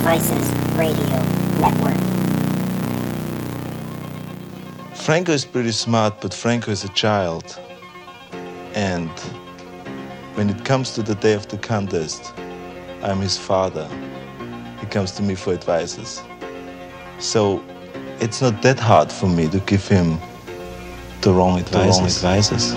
Advices Radio Network. Franco is pretty smart, but Franco is a child. And when it comes to the day of the contest, I'm his father. He comes to me for advices. So it's not that hard for me to give him the wrong advices.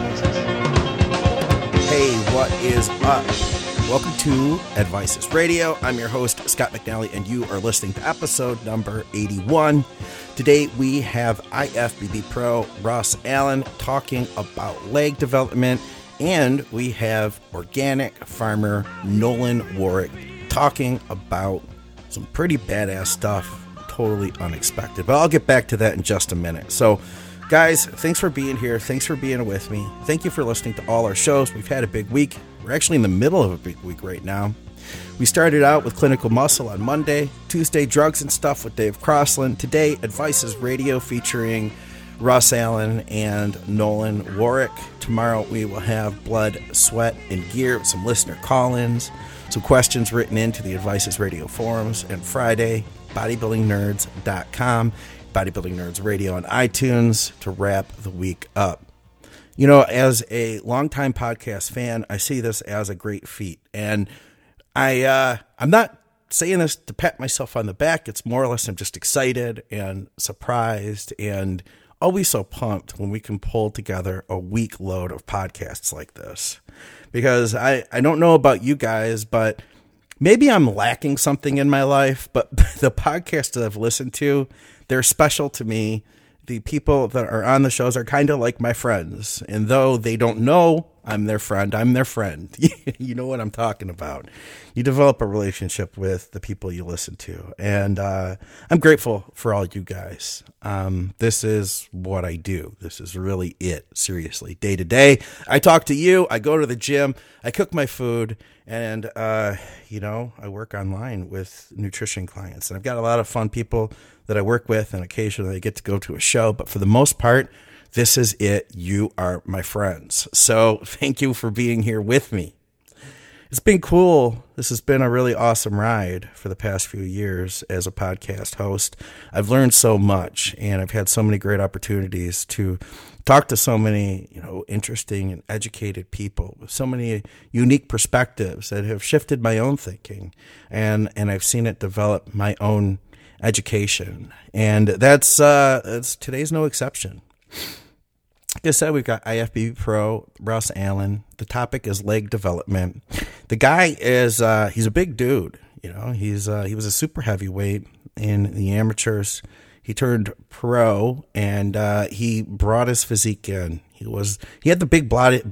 Hey, what is up? Welcome to Advices Radio. I'm your host, Scott McNally, and you are listening to episode number 81. Today we have IFBB Pro Russ Allen talking about leg development, and we have organic farmer Nolan Warwick talking about some pretty badass stuff, totally unexpected. But I'll get back to that in just a minute. So, guys, thanks for being here. Thanks for being with me. Thank you for listening to all our shows. We've had a big week. We're actually in the middle of a big week right now. We started out with Clinical Muscle on Monday. Tuesday, Drugs and Stuff with Dave Crossland. Today, Advices Radio featuring Russ Allen and Nolan Warwick. Tomorrow, we will have Blood, Sweat, and Gear, some listener call-ins, some questions written into the Advices Radio forums. And Friday, bodybuildingnerds.com, Bodybuilding Nerds Radio on iTunes to wrap the week up. You know, as a longtime podcast fan, I see this as a great feat. And I'm not saying this to pat myself on the back. It's more or less I'm just excited and surprised and always so pumped when we can pull together a week load of podcasts like this. Because I don't know about you guys, but maybe I'm lacking something in my life. But the podcasts that I've listened to, they're special to me. The people that are on the shows are kind of like my friends. And though they don't know I'm their friend, I'm their friend. You know what I'm talking about. You develop a relationship with the people you listen to. And I'm grateful for all you guys. This is what I do. This is really it, seriously. Day to day, I talk to you. I go to the gym. I cook my food. And, I work online with nutrition clients. And I've got a lot of fun people that I work with, and occasionally I get to go to a show. But for the most part, this is it. You are my friends. So thank you for being here with me. It's been cool. This has been a really awesome ride for the past few years as a podcast host. I've learned so much, and I've had so many great opportunities to talk to so many, interesting and educated people with so many unique perspectives that have shifted my own thinking, and I've seen it develop my own education, and that's today's no exception. Like I said, we've got IFBB Pro Russ Allen. The topic is leg development. The guy is he's a big dude. He was a super heavyweight in the amateurs. He turned pro, and he brought his physique in. He had the big bloated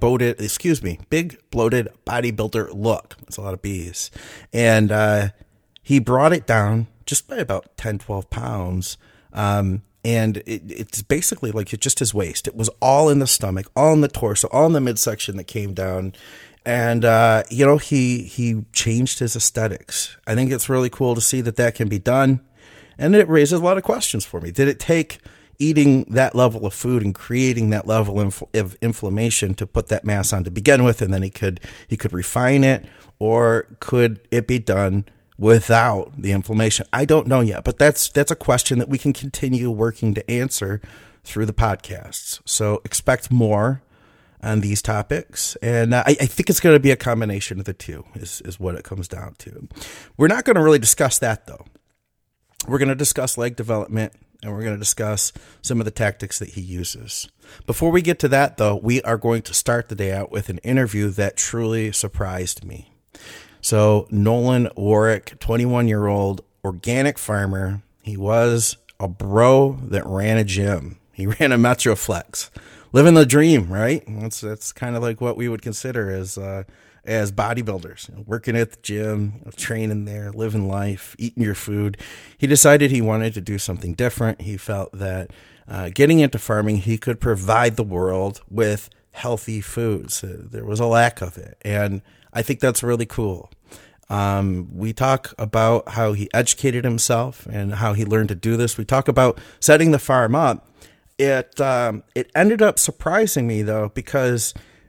bodybuilder look. That's a lot of B's, and he brought it down just by about 10, 12 pounds. And it's basically like just his waist. It was all in the stomach, all in the torso, all in the midsection that came down. And, he changed his aesthetics. I think it's really cool to see that can be done. And it raises a lot of questions for me. Did it take eating that level of food and creating that level of inflammation to put that mass on to begin with, and then he could refine it? Or could it be done without the inflammation? I don't know yet, but that's a question that we can continue working to answer through the podcasts. So expect more on these topics, and I think it's going to be a combination of the two is what it comes down to. We're not going to really discuss that, though. We're going to discuss leg development, and we're going to discuss some of the tactics that he uses. Before we get to that, though, we are going to start the day out with an interview that truly surprised me. So Nolan Warwick, 21-year-old organic farmer. He was a bro that ran a gym. He ran a Metroflex, living the dream, right? That's kind of like what we would consider as bodybuilders, working at the gym, training there, living life, eating your food. He decided he wanted to do something different. He felt that getting into farming, he could provide the world with healthy foods. There was a lack of it, and I think that's really cool. We talk about how he educated himself and how he learned to do this. We talk about setting the farm up. It ended up surprising me, though, because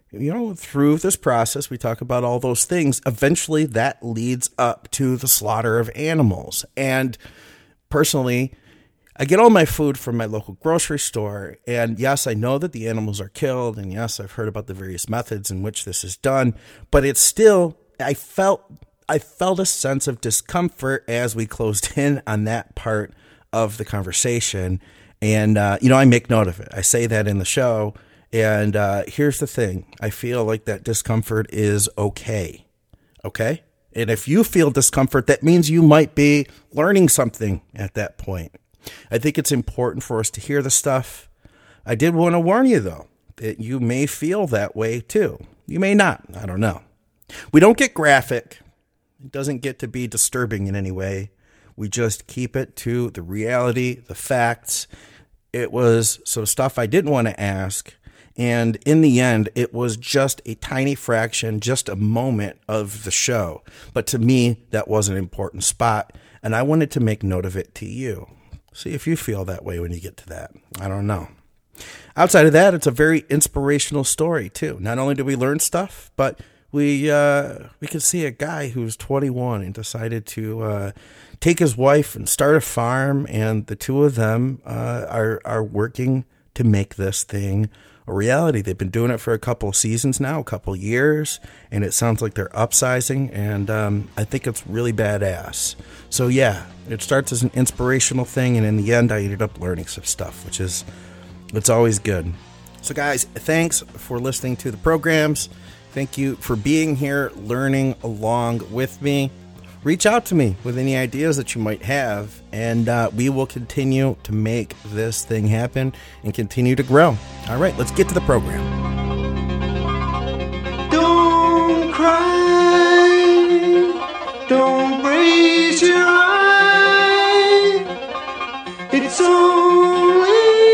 through this process, we talk about all those things. Eventually, that leads up to the slaughter of animals. And personally, I get all my food from my local grocery store. And yes, I know that the animals are killed. And yes, I've heard about the various methods in which this is done. But it's still, I felt a sense of discomfort as we closed in on that part of the conversation. And, I make note of it. I say that in the show. And here's the thing. I feel like that discomfort is okay. Okay? And if you feel discomfort, that means you might be learning something at that point. I think it's important for us to hear the stuff. I did want to warn you, though, that you may feel that way, too. You may not. I don't know. We don't get graphic. It doesn't get to be disturbing in any way. We just keep it to the reality, the facts. It was some stuff I didn't want to ask. And in the end, it was just a tiny fraction, just a moment of the show. But to me, that was an important spot. And I wanted to make note of it to you. See if you feel that way when you get to that. I don't know. Outside of that, it's a very inspirational story, too. Not only did we learn stuff, but we could see a guy who was 21 and decided to take his wife and start a farm. And the two of them are working to make this thing a reality. They've been doing it for a couple of seasons now, a couple of years, and it sounds like they're upsizing, and I think it's really badass. So yeah, it starts as an inspirational thing, and in the end, I ended up learning some stuff, it's always good. So guys, thanks for listening to the programs. Thank you for being here, learning along with me. Reach out to me with any ideas that you might have, and we will continue to make this thing happen and continue to grow. All right, let's get to the program. Don't cry, don't raise your eye. It's only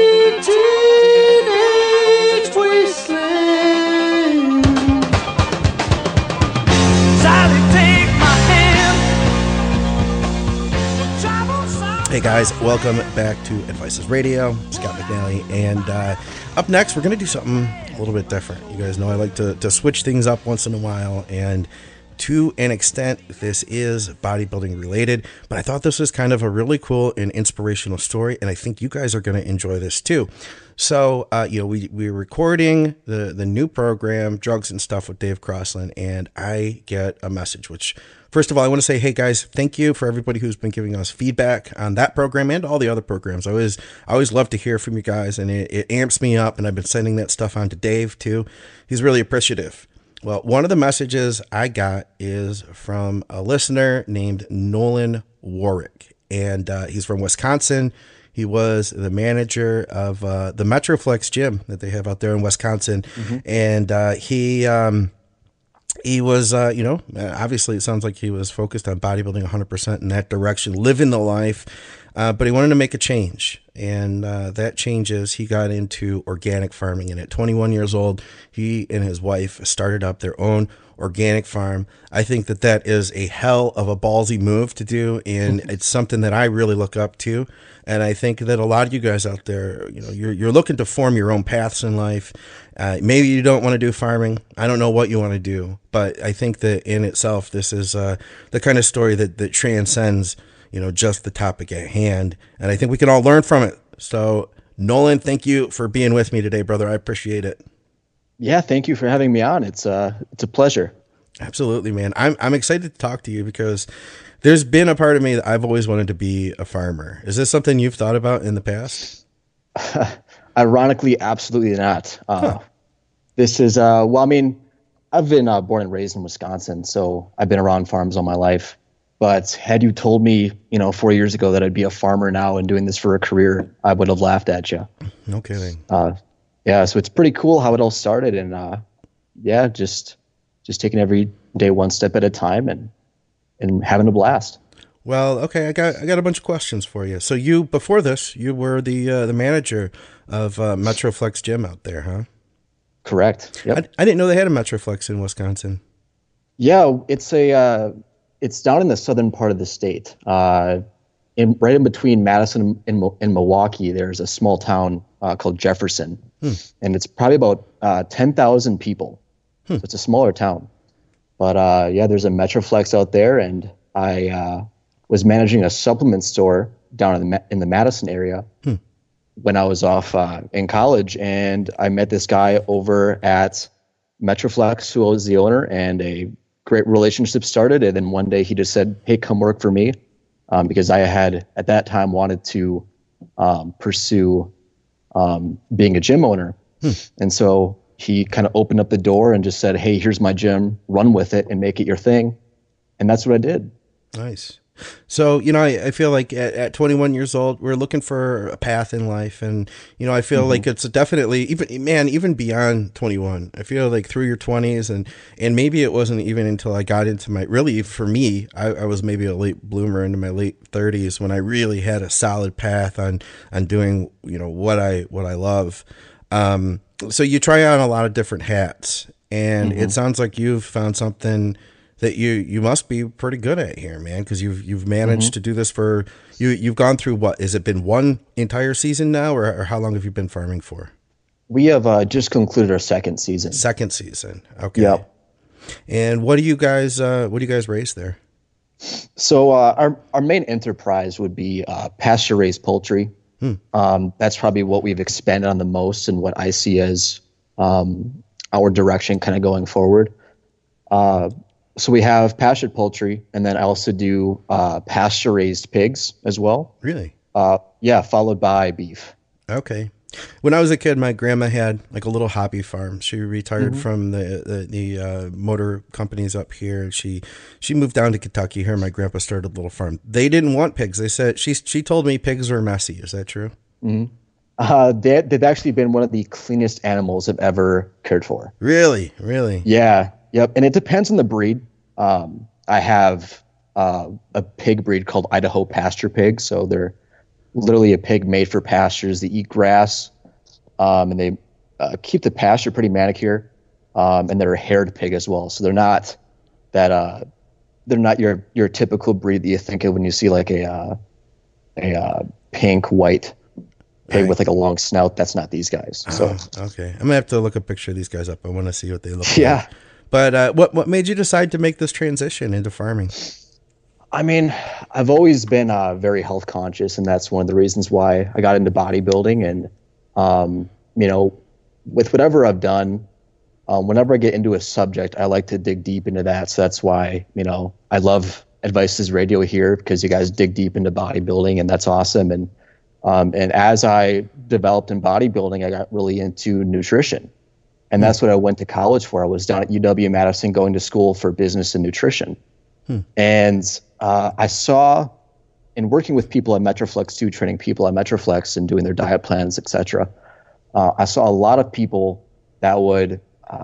teenage wasteland. Sally, take my hand. Hey guys, welcome back to Advices Radio. Scott McNally, and up next we're going to do something a little bit different. You guys know I like to switch things up once in a while, and to an extent this is bodybuilding related, but I thought this was kind of a really cool and inspirational story, and I think you guys are going to enjoy this too. So, we're recording the new program, Drugs and Stuff with Dave Crossland, and I get a message, which, first of all, I want to say, hey guys, thank you for everybody who's been giving us feedback on that program and all the other programs. I always love to hear from you guys, and it amps me up, and I've been sending that stuff on to Dave too. He's really appreciative. Well, one of the messages I got is from a listener named Nolan Warwick, and he's from Wisconsin. He was the manager of the Metroflex gym that they have out there in Wisconsin. Mm-hmm. And he was, obviously it sounds like he was focused on bodybuilding 100% in that direction, living the life, but he wanted to make a change. And that change is he got into organic farming. And at 21 years old, he and his wife started up their own organic farm. I think that is a hell of a ballsy move to do, and it's something that I really look up to. And I think that a lot of you guys out there, you're looking to form your own paths in life. Maybe you don't want to do farming. I don't know what you want to do, but I think that in itself, this is the kind of story that transcends, just the topic at hand. And I think we can all learn from it. So Nolan, thank you for being with me today, brother. I appreciate it. Yeah, thank you for having me on. It's a pleasure. Absolutely, man. I'm excited to talk to you because there's been a part of me that I've always wanted to be a farmer. Is this something you've thought about in the past? Ironically, absolutely not. This is, I've been born and raised in Wisconsin, so I've been around farms all my life. But had you told me, 4 years ago that I'd be a farmer now and doing this for a career, I would have laughed at you. No kidding. Yeah, so it's pretty cool how it all started, and just taking every day one step at a time and having a blast. Well, okay, I got a bunch of questions for you. So before this, you were the manager of Metroflex Gym out there, huh? Correct. Yep. I didn't know they had a Metroflex in Wisconsin. Yeah, it's down in the southern part of the state. Right in between Madison and Milwaukee, there's a small town called Jefferson, and it's probably about 10,000 people. So it's a smaller town. But yeah, there's a Metroflex out there, and I was managing a supplement store down in the Madison area when I was off in college, and I met this guy over at Metroflex who was the owner, and a great relationship started. And then one day he just said, "Hey, come work for me," because I had at that time wanted to pursue being a gym owner, and so he kind of opened up the door and just said, "Hey, here's my gym, run with it and make it your thing." And that's what I did. Nice. So, you know, I feel like at 21 years old, we're looking for a path in life. And, you know, I feel like it's definitely even beyond 21, I feel like through your 20s and maybe it wasn't even until I got into for me, I was maybe a late bloomer into my late 30s when I really had a solid path on doing, you know, what I love. So you try on a lot of different hats, and it sounds like you've found something that you must be pretty good at here, man, because you've managed to do this for you've gone through what, has it been one entire season now, or how long have you been farming for? We have just concluded our second season. Second season, okay. Yep. And what do you guys raise there? So our main enterprise would be pasture raised poultry. That's probably what we've expanded on the most, and what I see as our direction kind of going forward. So we have pastured poultry, and then I also do pasture raised pigs as well. Really? Yeah, followed by beef. Okay. When I was a kid, my grandma had like a little hobby farm. She retired from the motor companies up here, and she moved down to Kentucky. Her and my grandpa started a little farm. They didn't want pigs. They said she told me pigs were messy. Is that true? They've actually been one of the cleanest animals I've ever cared for. Really? Really? Yeah. Yep. And it depends on the breed. I have a pig breed called Idaho pasture pig. So they're literally a pig made for pastures. They eat grass, and they keep the pasture pretty manicured. And they're a haired pig as well. So they're not that they're not your typical breed that you think of when you see like a pink white pig with like a long snout. That's not these guys. So okay, I'm gonna have to look a picture of these guys up. I want to see what they look like. Yeah. But what made you decide to make this transition into farming? I mean, I've always been very health conscious, and that's one of the reasons why I got into bodybuilding. And you know, with whatever I've done, whenever I get into a subject, I like to dig deep into that. So that's why, you know, I love Advices Radio here, because you guys dig deep into bodybuilding, and that's awesome. And as I developed in bodybuilding, I got really into nutrition. And that's what I went to college for. I was down at UW-Madison going to school for business and nutrition. And I saw, in working with people at Metroflex too, training people at Metroflex and doing their diet plans, etc., I saw a lot of people that would,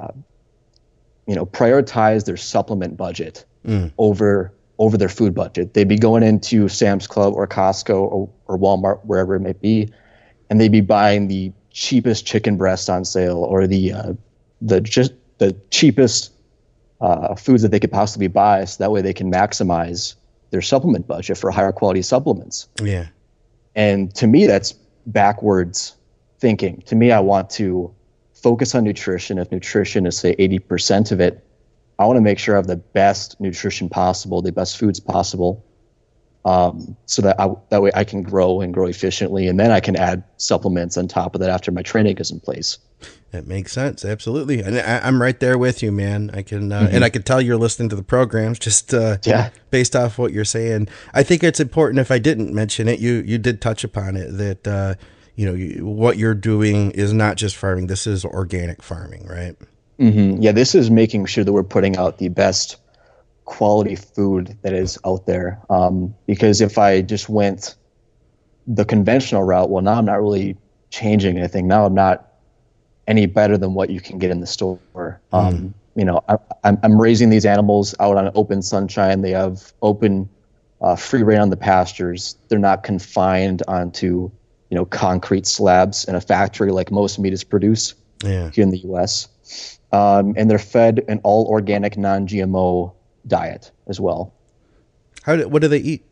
prioritize their supplement budget over their food budget. They'd be going into Sam's Club or Costco or Walmart, wherever it may be, and they'd be buying the cheapest chicken breast on sale, or the cheapest foods that they could possibly buy, so that way they can maximize their supplement budget for higher quality supplements. Yeah. And to me, that's backwards thinking. To me, I want to focus on nutrition. If nutrition is, say, 80% of it, I want to make sure I have the best nutrition possible, the best foods possible, so that way I can grow efficiently, and then I can add supplements on top of that after my training is in place. That makes sense. Absolutely. And I'm right there with you, man. I can, and I can tell you're listening to the programs just based off what you're saying. I think it's important, if I didn't mention it, you did touch upon it, that, what you're doing is not just farming. This is organic farming, right? Mm-hmm. Yeah. This is making sure that we're putting out the best quality food that is out there. Because if I just went the conventional route, well, now I'm not really changing anything. Now I'm not any better than what you can get in the store. I'm raising these animals out on open sunshine. They have open, free reign on the pastures. They're not confined onto, concrete slabs in a factory like most meat is produced here in the U.S. And they're fed an all organic, non-GMO diet as well. What do they eat?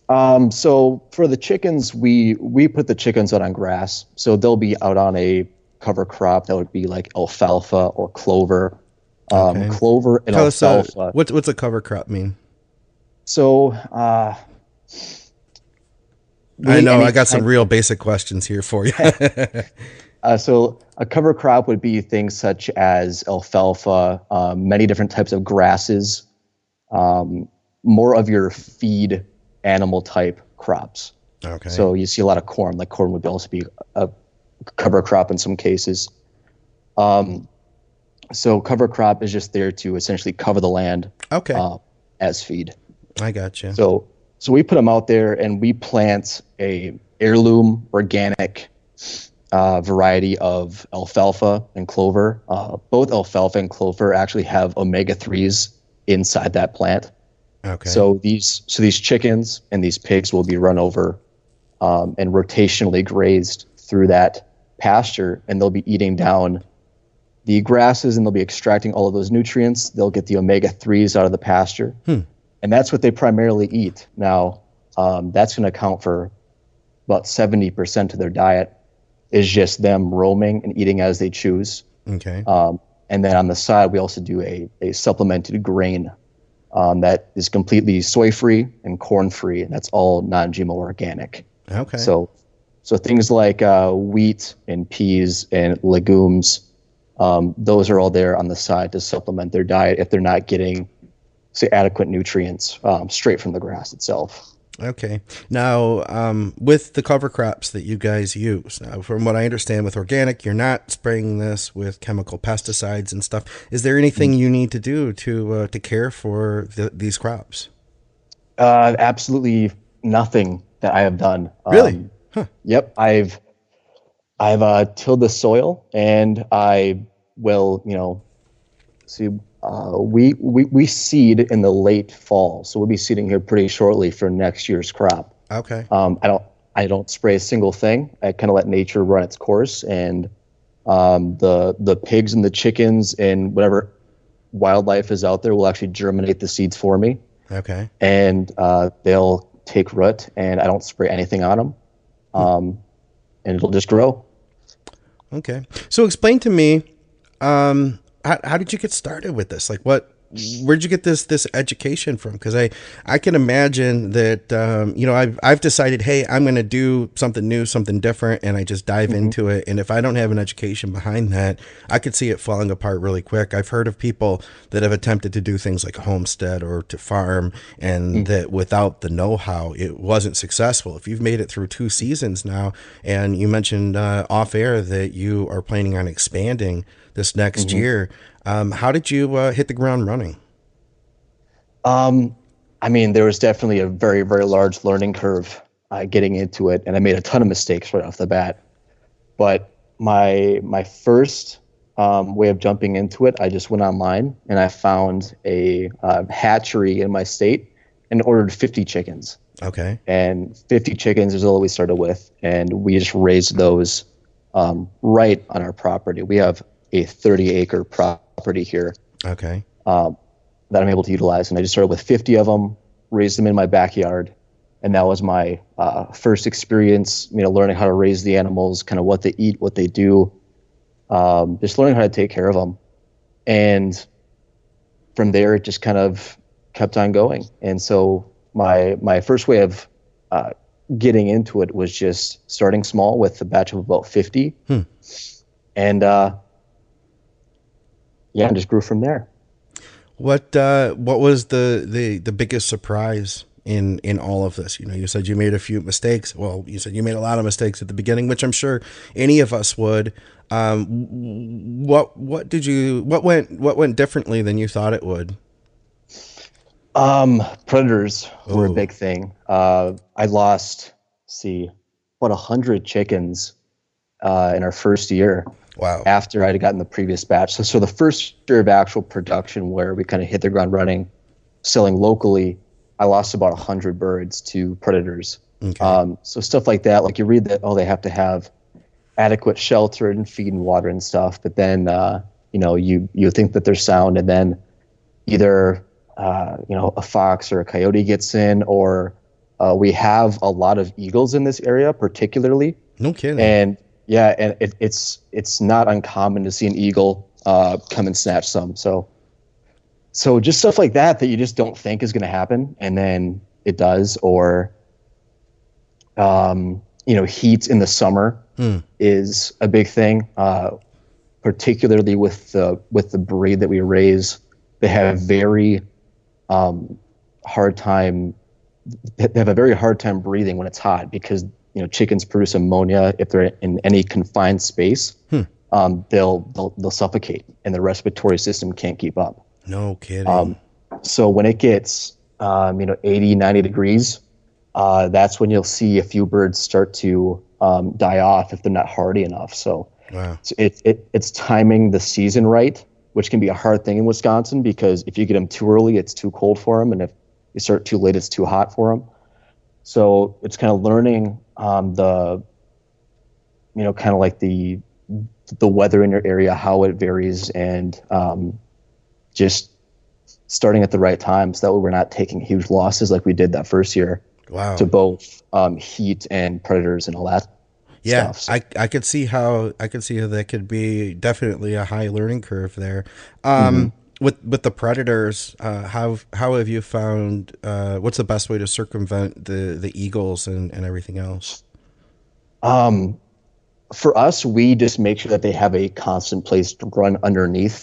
So for the chickens, we put the chickens out on grass. So they'll be out on a cover crop that would be like alfalfa or clover. Okay. Clover and Tell us, alfalfa. what's a cover crop mean? So I know any I got some kind- real basic questions here for you. So a cover crop would be things such as alfalfa, many different types of grasses, more of your feed animal type crops. Okay. So you see a lot of corn. Like corn would also be a cover crop in some cases. So cover crop is just there to essentially cover the land Okay. as feed. I got you. So we put them out there and we plant a heirloom organic variety of alfalfa and clover. Both alfalfa and clover actually have omega-3s inside that plant. Okay. So these chickens and these pigs will be run over and rotationally grazed through that pasture, and they'll be eating down the grasses and they'll be extracting all of those nutrients. They'll get the omega-3s out of the pasture. And that's what they primarily eat. Now, that's going to account for about 70% of their diet is just them roaming and eating as they choose. Okay. And then on the side, we also do a supplemented grain that is completely soy-free and corn-free, and that's all non-GMO organic. Okay. So things like wheat and peas and legumes, those are all there on the side to supplement their diet if they're not getting, say, adequate nutrients straight from the grass itself. Okay. Now, with the cover crops that you guys use, now, from what I understand with organic, you're not spraying this with chemical pesticides and stuff. Is there anything you need to do to care for these crops? Absolutely nothing that I have done. Really? Yep. I've tilled the soil, and I will, we seed in the late fall, so we'll be seeding here pretty shortly for next year's crop. Okay. I don't spray a single thing. I kind of let nature run its course, and the pigs and the chickens and whatever wildlife is out there will actually germinate the seeds for me, Okay. and they'll take root, and I don't spray anything on them, and it'll just grow. Okay. So explain to me, how did you get started with this? Like, where'd you get this education from? Because I can imagine that, I've decided, hey, I'm going to do something new, something different, and I just dive into it. And if I don't have an education behind that, I could see it falling apart really quick. I've heard of people that have attempted to do things like a homestead or to farm, and that without the know-how, it wasn't successful. If you've made it through 2 seasons now, and you mentioned off air that you are planning on expanding this next year, how did you hit the ground running? There was definitely a very, very large learning curve getting into it, and I made a ton of mistakes right off the bat. But my first way of jumping into it, I just went online and I found a hatchery in my state and ordered 50 chickens. Okay. And 50 chickens is all we started with, and we just raised those right on our property. We have a 30-acre property here. Okay. That I'm able to utilize. And I just started with 50 of them, raised them in my backyard. And that was my first experience, learning how to raise the animals, kind of what they eat, what they do, just learning how to take care of them. And from there, it just kind of kept on going. And so my first way of getting into it was just starting small with a batch of about 50. And and just grew from there. What was the biggest surprise in all of this? You said you made a few mistakes. Well, you said you made a lot of mistakes at the beginning, which I'm sure any of us would. What went differently than you thought it would? Predators were a big thing. I lost, about 100 chickens in our first year. Wow. After I'd gotten the previous batch. So the first year of actual production where we kind of hit the ground running, selling locally, I lost about 100 birds to predators. Okay. So stuff like that, like you read that, they have to have adequate shelter and feed and water and stuff. But then, you think that they're sound, and then either, a fox or a coyote gets in, or we have a lot of eagles in this area particularly. No kidding. And Yeah, and it's not uncommon to see an eagle come and snatch some. So just stuff like that you just don't think is going to happen, and then it does. Or heat in the summer is a big thing, particularly with the breed that we raise. They have very hard time. They have a very hard time breathing when it's hot because chickens produce ammonia if they're in any confined space. They'll suffocate, and the respiratory system can't keep up. No kidding. So when it gets 80, 90 degrees, that's when you'll see a few birds start to die off if they're not hardy enough. So, wow. So it's timing the season right, which can be a hard thing in Wisconsin because if you get them too early, it's too cold for them, and if you start too late, it's too hot for them. So it's kind of learning kind of like the weather in your area, how it varies, and just starting at the right time so that way we're not taking huge losses like we did that first year. Wow. To both heat and predators and all that. Yeah, stuff. So, I could see how that could be definitely a high learning curve there. With the predators, how have you found what's the best way to circumvent the eagles and everything else? for us, we just make sure that they have a constant place to run underneath.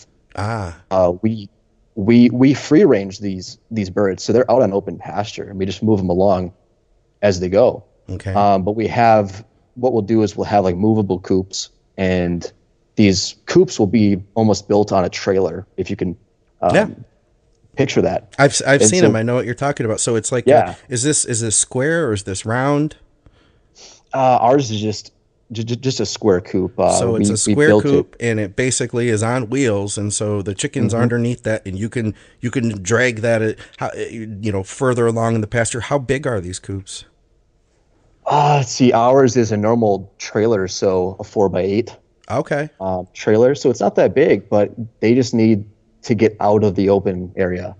We free range these birds, so they're out on open pasture, and we just move them along as they go. Okay. But what we'll do is we'll have like movable coops, and these coops will be almost built on a trailer, if you can picture that. I've seen them. I know what you're talking about. So it's like, is this square or is this round? Ours is just a square coop. So it's a square coop, and it basically is on wheels, and so the chickens are underneath that, and you can drag that further along in the pasture. How big are these coops? Let's see. Ours is a normal trailer, so a 4x8. Okay. Trailer, so it's not that big, but they just need to get out of the open area.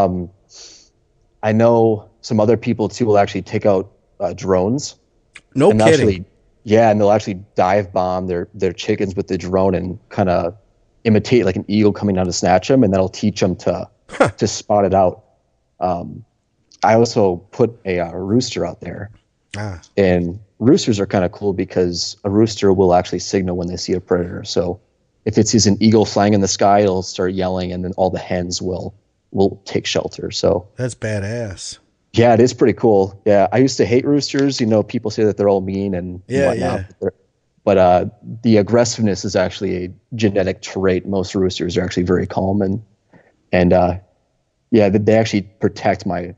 I know some other people too will actually take out drones. No kidding. And they'll actually dive bomb their chickens with the drone and kind of imitate like an eagle coming down to snatch them, and that'll teach them to spot it out. I also put a rooster out there. And roosters are kind of cool because a rooster will actually signal when they see a predator. So if it sees an eagle flying in the sky, it'll start yelling, and then all the hens will take shelter. So that's badass. Yeah, it is pretty cool. Yeah, I used to hate roosters. People say that they're all mean and whatnot. Yeah. But the aggressiveness is actually a genetic trait. Most roosters are actually very calm and they actually protect my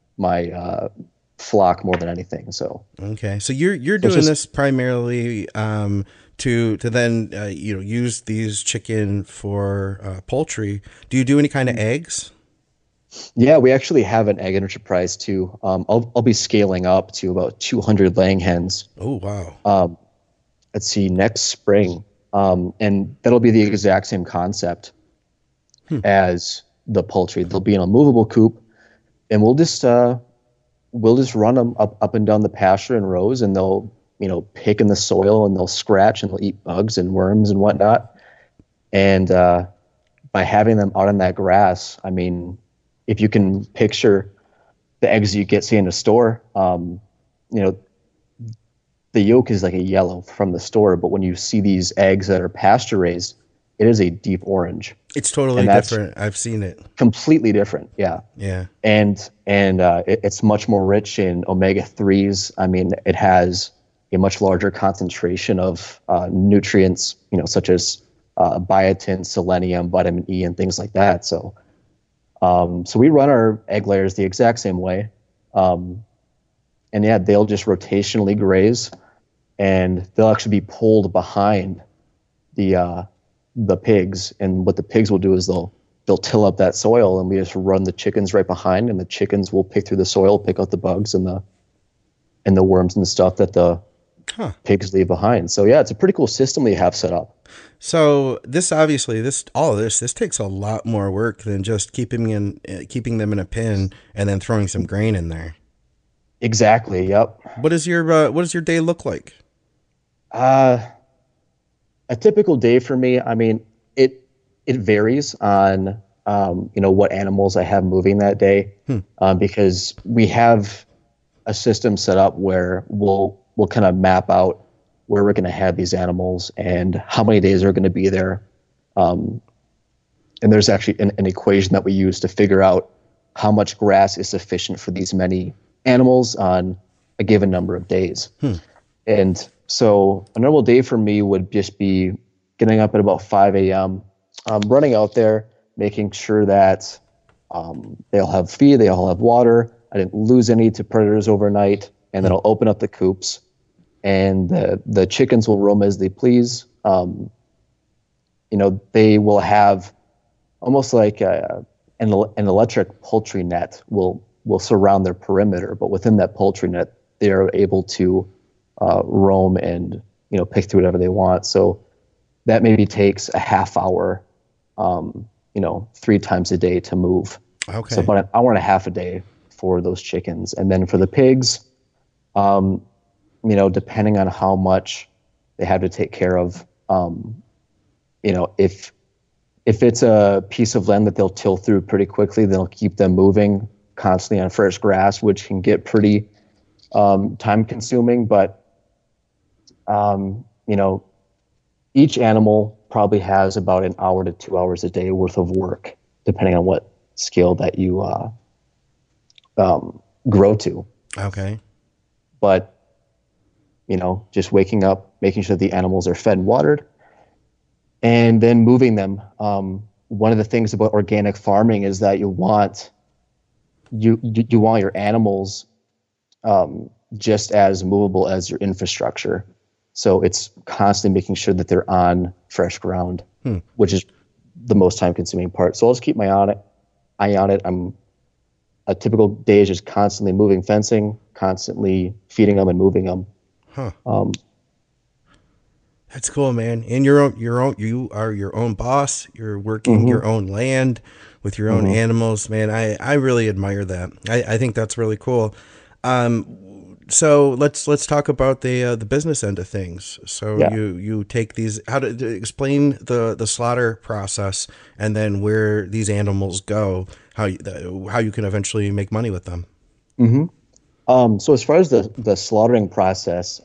flock more than anything. So okay, so you're doing this primarily to then use these chicken for poultry. Do you do any kind of eggs? Yeah, we actually have an egg enterprise too. I'll be scaling up to about 200 laying hens. Oh wow! Let's see, next spring, and that'll be the exact same concept as the poultry. They'll be in a movable coop, and we'll just run them up and down the pasture in rows, and they'll pick in the soil, and they'll scratch, and they'll eat bugs and worms and whatnot. And by having them out on that grass, I mean, if you can picture the eggs you get, say, in a store, the yolk is like a yellow from the store, but when you see these eggs that are pasture raised, it is a deep orange. It's totally different. I've seen it. Completely different. Yeah. Yeah. And it's much more rich in omega-3s. I mean, it has a much larger concentration of nutrients, such as biotin, selenium, vitamin E, and things like that. So we run our egg layers the exact same way. They'll just rotationally graze, and they'll actually be pulled behind the pigs. And what the pigs will do is they'll till up that soil, and we just run the chickens right behind, and the chickens will pick through the soil, pick out the bugs and the worms and stuff that the pigs leave behind. So yeah, it's a pretty cool system we have set up. So this takes a lot more work than just keeping them in a pen and then throwing some grain in there. Exactly. Yep. What does your day look like? A typical day for me, I mean, it varies on what animals I have moving that day, because we have a system set up where we'll kind of map out where we're going to have these animals and how many days they're going to be there. And there's actually an equation that we use to figure out how much grass is sufficient for these many animals on a given number of days. And so a normal day for me would just be getting up at about 5 a.m., running out there, making sure that they all have feed, they all have water. I didn't lose any to predators overnight. And then I'll open up the coops, and the chickens will roam as they please. They will have almost like an electric poultry net will surround their perimeter, but within that poultry net, they are able to roam and pick through whatever they want. So that maybe takes a half hour, 3 times a day to move. Okay. So about an hour and a half a day for those chickens. And then for the pigs, depending on how much they have to take care of, if it's a piece of land that they'll till through pretty quickly, they'll keep them moving constantly on fresh grass, which can get pretty time consuming. But, each animal probably has about an hour to 2 hours a day worth of work, depending on what scale that you grow to. Okay. But, just waking up, making sure the animals are fed and watered, and then moving them. One of the things about organic farming is that you want your animals just as movable as your infrastructure. So it's constantly making sure that they're on fresh ground, which is the most time-consuming part. So I'll just keep my eye on it. A typical day is just constantly moving fencing, constantly feeding them and moving them. Huh. That's cool, man. And you are your own boss. You're working your own land with your own animals, man. I really admire that. I think that's really cool. So let's talk about the business end of things. So you take these, how to explain the slaughter process, and then where these animals go, how you can eventually make money with them. So as far as the slaughtering process,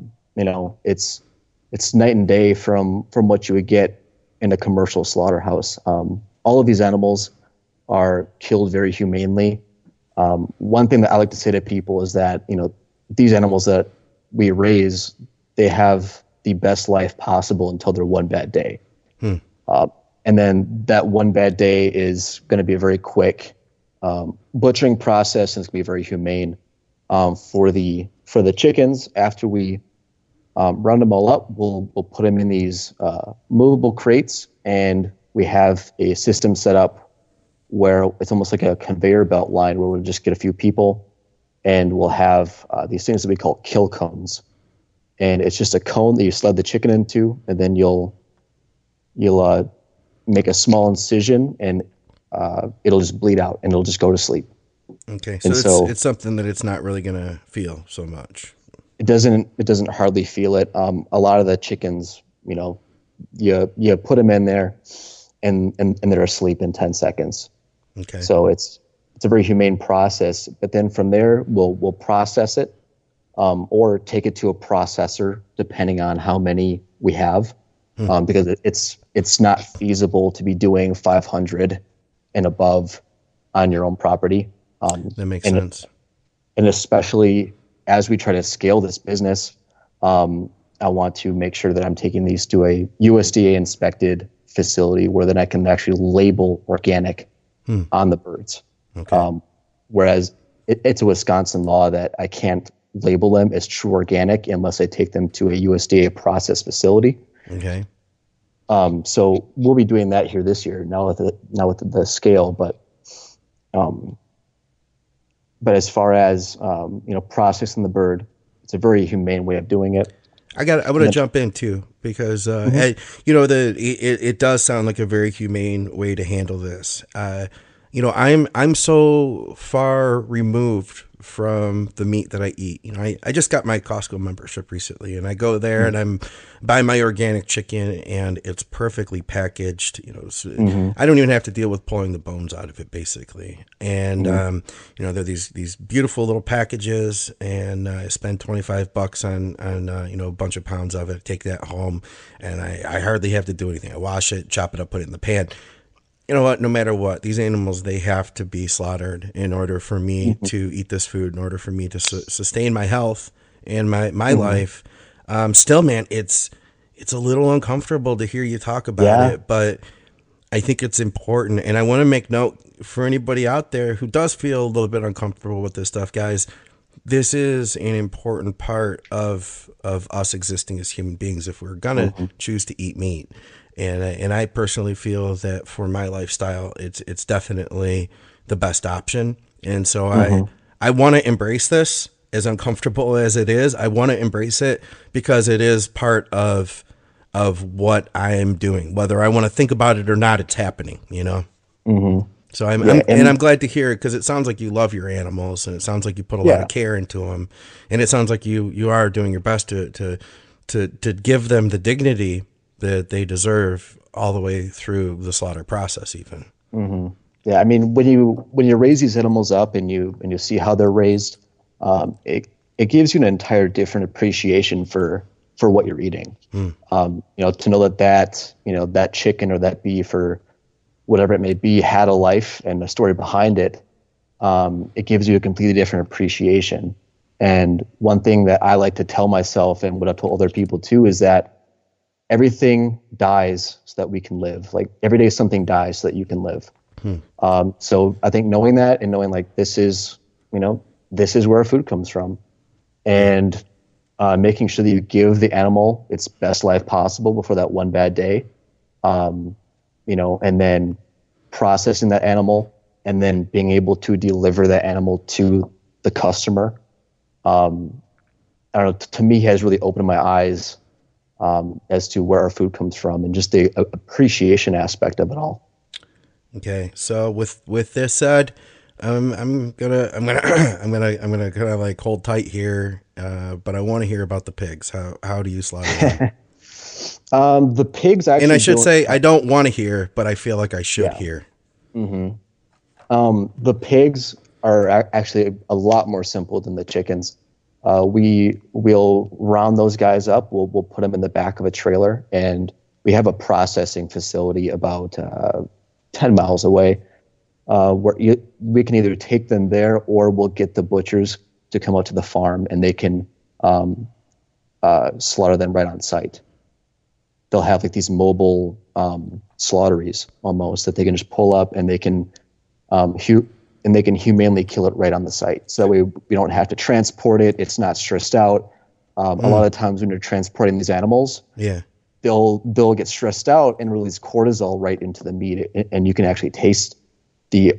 it's night and day from what you would get in a commercial slaughterhouse. All of these animals are killed very humanely. One thing that I like to say to people is that, these animals that we raise, they have the best life possible until their one bad day. And then that one bad day is going to be a very quick butchering process, and it's going to be very humane. For the chickens, after we round them all up, we'll put them in these movable crates, and we have a system set up where it's almost like a conveyor belt line where we'll just get a few people, and we'll have these things that we call kill cones. And it's just a cone that you sled the chicken into, and then you'll make a small incision, and it'll just bleed out, and it'll just go to sleep. Okay, so it's something that it's not really going to feel so much. It doesn't hardly feel it. A lot of the chickens, you put them in there, and they're asleep in 10 seconds. Okay. So it's a very humane process. But then from there, we'll process it, or take it to a processor, depending on how many we have, because it's not feasible to be doing 500 and above on your own property. That makes sense. And especially as we try to scale this business, I want to make sure that I'm taking these to a USDA inspected facility where then I can actually label organic on the birds. Okay. Whereas it's a Wisconsin law that I can't label them as true organic unless I take them to a USDA process facility. Okay. So we'll be doing that here this year now with the scale, but as far as processing the bird, it's a very humane way of doing it. I want to jump in too, because it does sound like a very humane way to handle this. I'm so far removed from the meat that I eat. You know, I just got my Costco membership recently, and I go there and I'm buy my organic chicken, and it's perfectly packaged. You know, so I don't even have to deal with pulling the bones out of it, basically. And you know, they're these beautiful little packages, and I spend $25 on you know, a bunch of pounds of it. Take that home, and I hardly have to do anything. I wash it, chop it up, put it in the pan. You know what? No matter what, these animals, they have to be slaughtered in order for me to eat this food, in order for me to sustain my health and my life. Still, man, it's a little uncomfortable to hear you talk about it, but I think it's important. And I want to make note for anybody out there who does feel a little bit uncomfortable with this stuff, guys. This is an important part of us existing as human beings if we're going to choose to eat meat. And I personally feel that for my lifestyle, it's definitely the best option. And so I want to embrace this, as uncomfortable as it is. I want to embrace it because it is part of what I am doing, whether I want to think about it or not. It's happening, you know. So I'm glad to hear it, because it sounds like you love your animals, and it sounds like you put a lot of care into them, and it sounds like you are doing your best to give them the dignity that they deserve all the way through the slaughter process, even. Yeah, I mean, when you raise these animals up and you see how they're raised, it gives you an entire different appreciation for what you're eating. You know, to know that chicken or that beef or whatever it may be had a life and a story behind it. It gives you a completely different appreciation. And one thing that I like to tell myself, and what I've told other people too, is that everything dies so that we can live. Like, every day something dies so that you can live. So I think knowing that, and knowing like this is where our food comes from, and making sure that you give the animal its best life possible before that one bad day, you know, and then processing that animal, and then being able to deliver that animal to the customer. I don't know, to me has really opened my eyes as to where our food comes from, and just the appreciation aspect of it all. Okay, so with this said, I'm gonna kind of like hold tight here, but I want to hear about the pigs. How do you slaughter them? The pigs actually, and I should say I don't want to hear, but I feel like I should hear. The pigs are actually a lot more simple than the chickens. We'll round those guys up. We'll put them in the back of a trailer, and we have a processing facility about 10 miles away, where we can either take them there, or we'll get the butchers to come out to the farm, and they can slaughter them right on site. They'll have like these mobile slaughteries almost that they can just pull up, and they can humanely kill it right on the site. So that way we don't have to transport it. It's not stressed out. A lot of times when you're transporting these animals, they'll get stressed out and release cortisol right into the meat, and you can actually taste the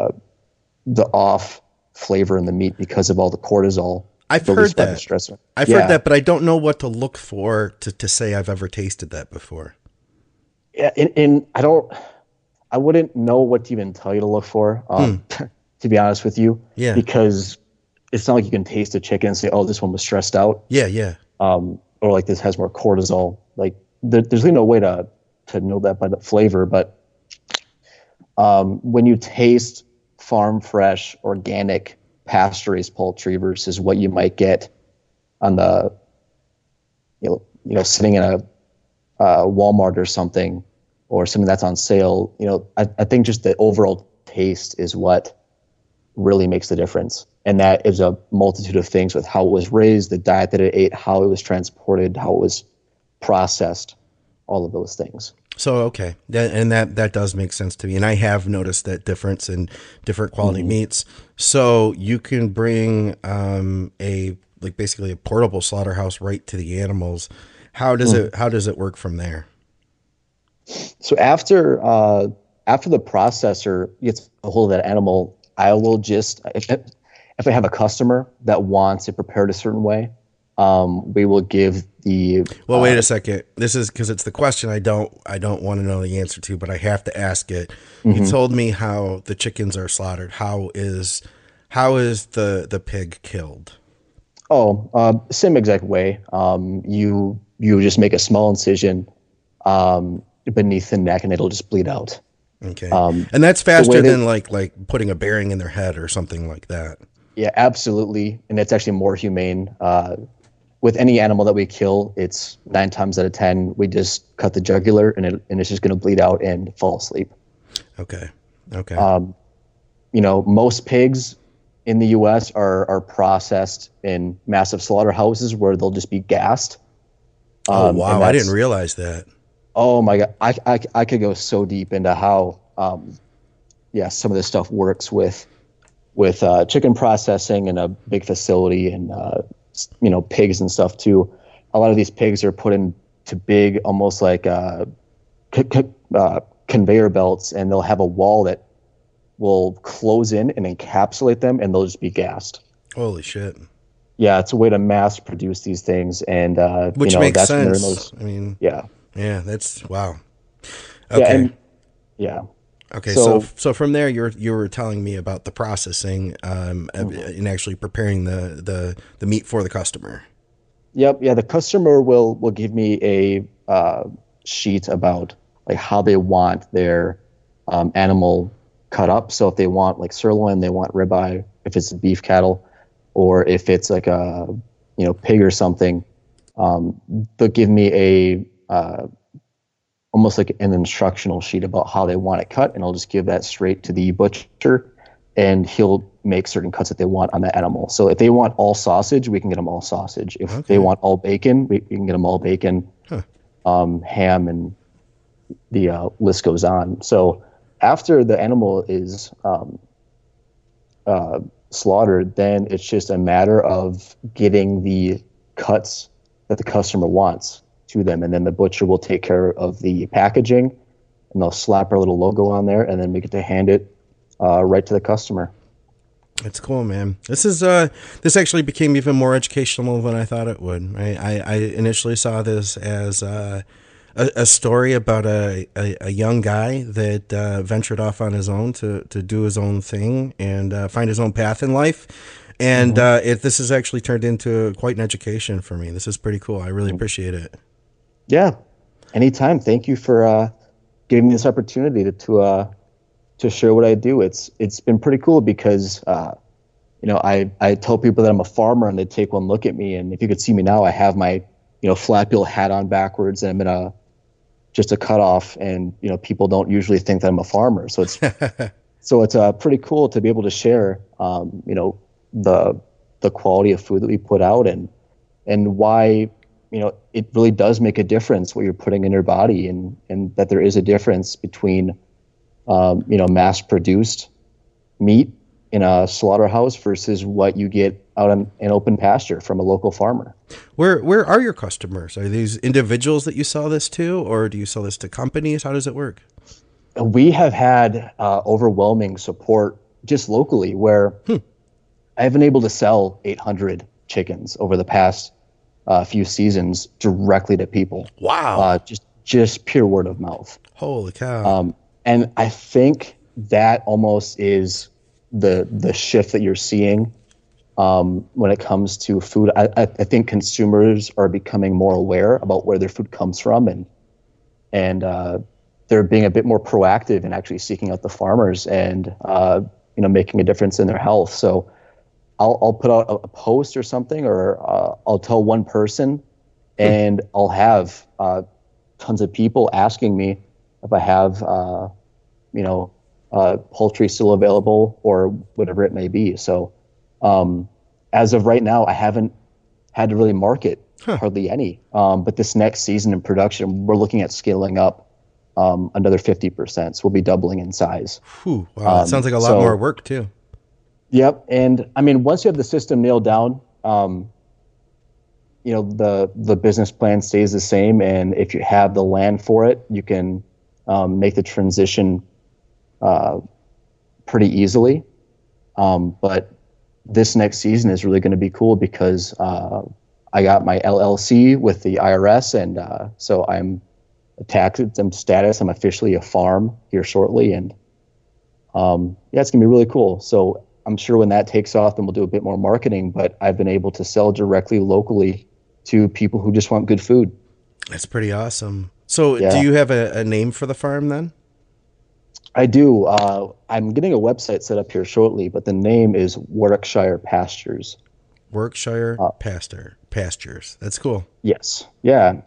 off flavor in the meat because of all the cortisol. I've heard that. I've heard that, but I don't know what to look for to say I've ever tasted that before. Yeah, and I wouldn't know what to even tell you to look for, to be honest with you. Yeah. Because it's not like you can taste a chicken and say, oh, this one was stressed out. Yeah. Or like this has more cortisol. Like there's really no way to know that by the flavor. But when you taste farm fresh, organic, pasture-raised poultry versus what you might get on the, you know, sitting in a Walmart or something, or something that's on sale, you know, I think just the overall taste is what really makes the difference. And that is a multitude of things, with how it was raised, the diet that it ate, how it was transported, how it was processed, all of those things. So, okay. That does make sense to me. And I have noticed that difference in different quality meats. So you can bring basically a portable slaughterhouse right to the animals. How does it work from there? So after the processor gets a hold of that animal, I will just, if I have a customer that wants it prepared a certain way, we will give the. Well, wait a second. This is because it's the question I don't want to know the answer to, but I have to ask it. You told me how the chickens are slaughtered. How is How is the pig killed? Same exact way. You just make a small incision beneath the neck, and it'll just bleed out. Okay, and that's faster they- than like putting a bearing in their head or something like that. Yeah, absolutely, and it's actually more humane. With any animal that we kill, it's 9 times out of 10 we just cut the jugular, and it's just going to bleed out and fall asleep. Okay. Most pigs in the U.S. are processed in massive slaughterhouses where they'll just be gassed. Oh wow, and I didn't realize that. Oh my God, I could go so deep into how some of this stuff works with chicken processing in a big facility and pigs and stuff too. A lot of these pigs are put into big, almost like conveyor belts, and they'll have a wall that will close in and encapsulate them, and they'll just be gassed. Holy shit. Yeah, it's a way to mass produce these things, and which makes that's sense. Yeah, that's wow. Okay. Okay, so from there, you were telling me about the processing and actually preparing the meat for the customer. Yep. Yeah, the customer will give me a sheet about like how they want their animal cut up. So if they want like sirloin, they want ribeye. If it's beef cattle, or if it's like a pig or something, they'll give me a almost like an instructional sheet about how they want it cut, and I'll just give that straight to the butcher, and he'll make certain cuts that they want on the animal. So if they want all sausage, we can get them all sausage. If they want all bacon, we can get them all bacon, ham, and the list goes on. So after the animal is slaughtered, then it's just a matter of getting the cuts that the customer wants to them, and then the butcher will take care of the packaging, and they'll slap our little logo on there, and then we get to hand it right to the customer. That's cool, man. This actually became even more educational than I thought it would. I initially saw this as a story about a young guy that ventured off on his own to do his own thing and find his own path in life. And this has actually turned into quite an education for me. This is pretty cool. I really appreciate it. Yeah, anytime. Thank you for giving me this opportunity to share what I do. It's been pretty cool because I tell people that I'm a farmer, and they take one look at me, and if you could see me now, I have my flapule hat on backwards, and I'm in just a cutoff, and people don't usually think that I'm a farmer. So it's pretty cool to be able to share the quality of food that we put out, and why it really does make a difference what you're putting in your body, and that there is a difference between mass produced meat in a slaughterhouse versus what you get out on an open pasture from a local farmer. Where are your customers? Are these individuals that you sell this to, or do you sell this to companies? How does it work? We have had overwhelming support just locally, where I've been able to sell 800 chickens over the past few seasons directly to people. Wow. Just pure word of mouth. Holy cow. And I think that almost is the shift that you're seeing when it comes to food. I think consumers are becoming more aware about where their food comes from, and they're being a bit more proactive in actually seeking out the farmers and making a difference in their health. So I'll put out a post or something, or I'll tell one person, and I'll have tons of people asking me if I have poultry still available or whatever it may be. So as of right now, I haven't had to really market hardly any. But this next season in production, we're looking at scaling up another 50%. So we'll be doubling in size. Whew, wow, that sounds like a lot more work too. Yep. And I mean, once you have the system nailed down, the business plan stays the same. And if you have the land for it, you can make the transition pretty easily. But this next season is really going to be cool because I got my LLC with the IRS, and so I'm a tax exempt status. I'm officially a farm here shortly, and it's going to be really cool. So I'm sure when that takes off, then we'll do a bit more marketing. But I've been able to sell directly locally to people who just want good food. That's pretty awesome. So Yeah. do you have a name for the farm then? I do. I'm getting a website set up here shortly, but the name is Warwickshire Pastures. Warwickshire Pastures. That's cool. Yes. Yeah.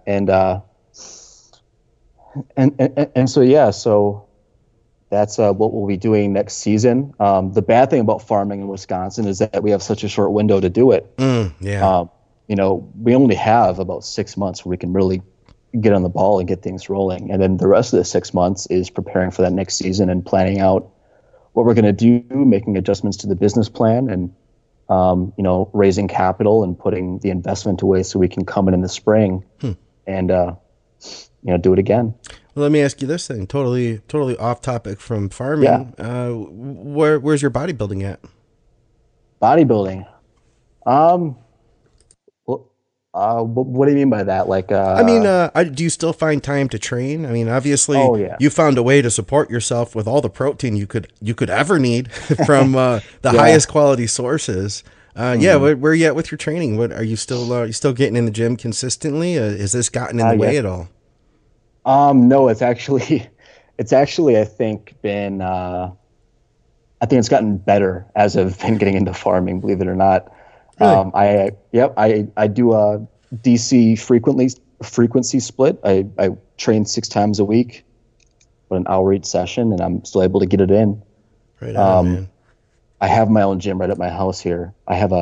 And so, yeah, so that's what we'll be doing next season. The bad thing about farming in Wisconsin is that we have such a short window to do it. Yeah. We only have about 6 months where we can really get on the ball and get things rolling. And then the rest of the 6 months is preparing for that next season and planning out what we're going to do, making adjustments to the business plan, and raising capital and putting the investment away so we can come in the spring and do it again. Well, let me ask you this thing. Totally off topic from farming. Yeah. Where's your bodybuilding at? Bodybuilding. What do you mean by that? Like, do you still find time to train? I mean, obviously, Oh, yeah. you found a way to support yourself with all the protein you could ever need from the highest quality sources. Yeah, where are you at with your training? What are you still getting in the gym consistently? Has this gotten in the way at all? No, it's actually, I think been, I think it's gotten better as I've been getting into farming, believe it or not. Really? I do a DC frequency split. I train 6 times a week, but an hour each session, and I'm still able to get it in. Right on, man. I have my own gym right at my house here. Like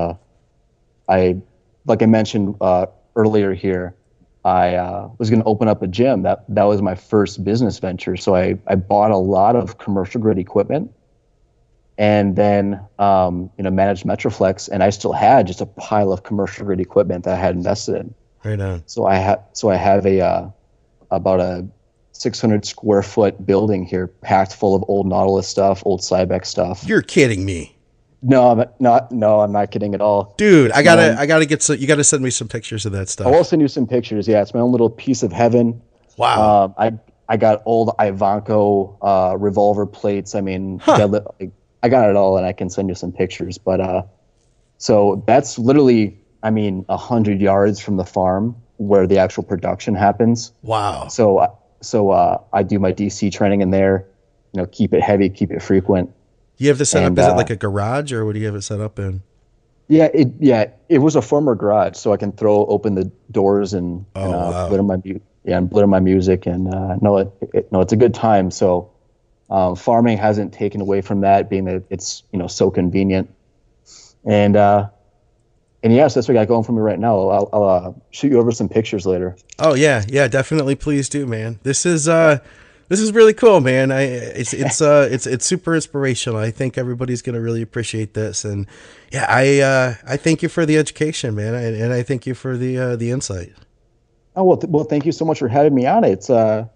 I mentioned earlier here, I was going to open up a gym. That was my first business venture. So I bought a lot of commercial grade equipment, and then managed Metroflex, and I still had just a pile of commercial grade equipment that I had invested in. Right on. So I have about a 600 square foot building here, packed full of old Nautilus stuff, old Cybex stuff. You're kidding me. No, I'm not. No, I'm not kidding at all. Dude, I gotta get you gotta send me some pictures of that stuff. I will send you some pictures. Yeah, it's my own little piece of heaven. Wow. I got old Ivanko revolver plates. I mean, I got it all, and I can send you some pictures. But so that's literally, 100 yards from the farm where the actual production happens. Wow. So I do my DC training in there. Keep it heavy, keep it frequent. You have this set up, is it like a garage, or what do you have it set up in? Yeah, it was a former garage, so I can open the doors and put in my music, and it's a good time. So farming hasn't taken away from that, being that it's so convenient, and yes, that's what I got going for me right now. I'll shoot you over some pictures later. Oh yeah, definitely, please do, man. This is really cool, man. It's super inspirational. I think everybody's gonna really appreciate this, and yeah, I thank you for the education, man, and I thank you for the insight. Oh well, thank you so much for having me on. It's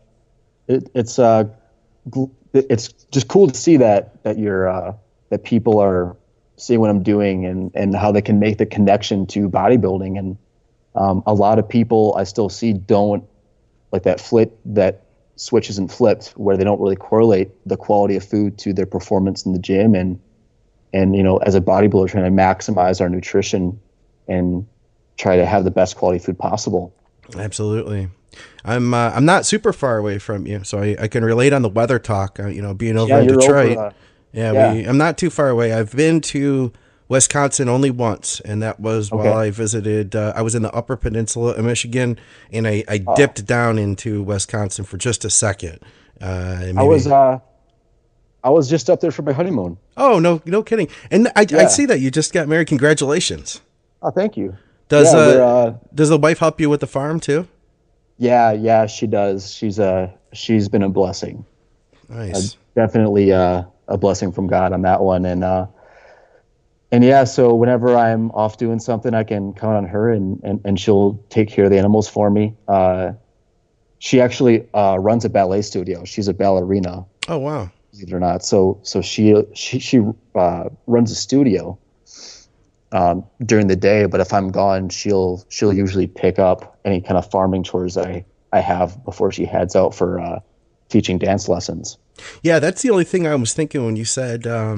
just cool to see that that people are seeing what I'm doing and how they can make the connection to bodybuilding, and a lot of people I still see don't like that switch isn't flipped, where they don't really correlate the quality of food to their performance in the gym, and as a bodybuilder, trying to maximize our nutrition and try to have the best quality food possible. Absolutely. I'm not super far away from you, so I can relate on the weather talk. Being over in Detroit. I'm not too far away. I've been to Wisconsin only once, and that was while I visited. I was in the Upper Peninsula of Michigan, and I dipped down into Wisconsin for just a second. I was just up there for my honeymoon. Oh, no kidding! And I see that you just got married. Congratulations! Oh, thank you. Does the wife help you with the farm too? Yeah, she does. She's been a blessing. Nice. Definitely a blessing from God on that one, and yeah, so whenever I'm off doing something, I can count on her, and she'll take care of the animals for me. She actually runs a ballet studio. She's a ballerina. Oh wow! Believe it or not, so she runs a studio during the day. But if I'm gone, she'll usually pick up any kind of farming chores I have before she heads out for teaching dance lessons. Yeah, that's the only thing I was thinking when you said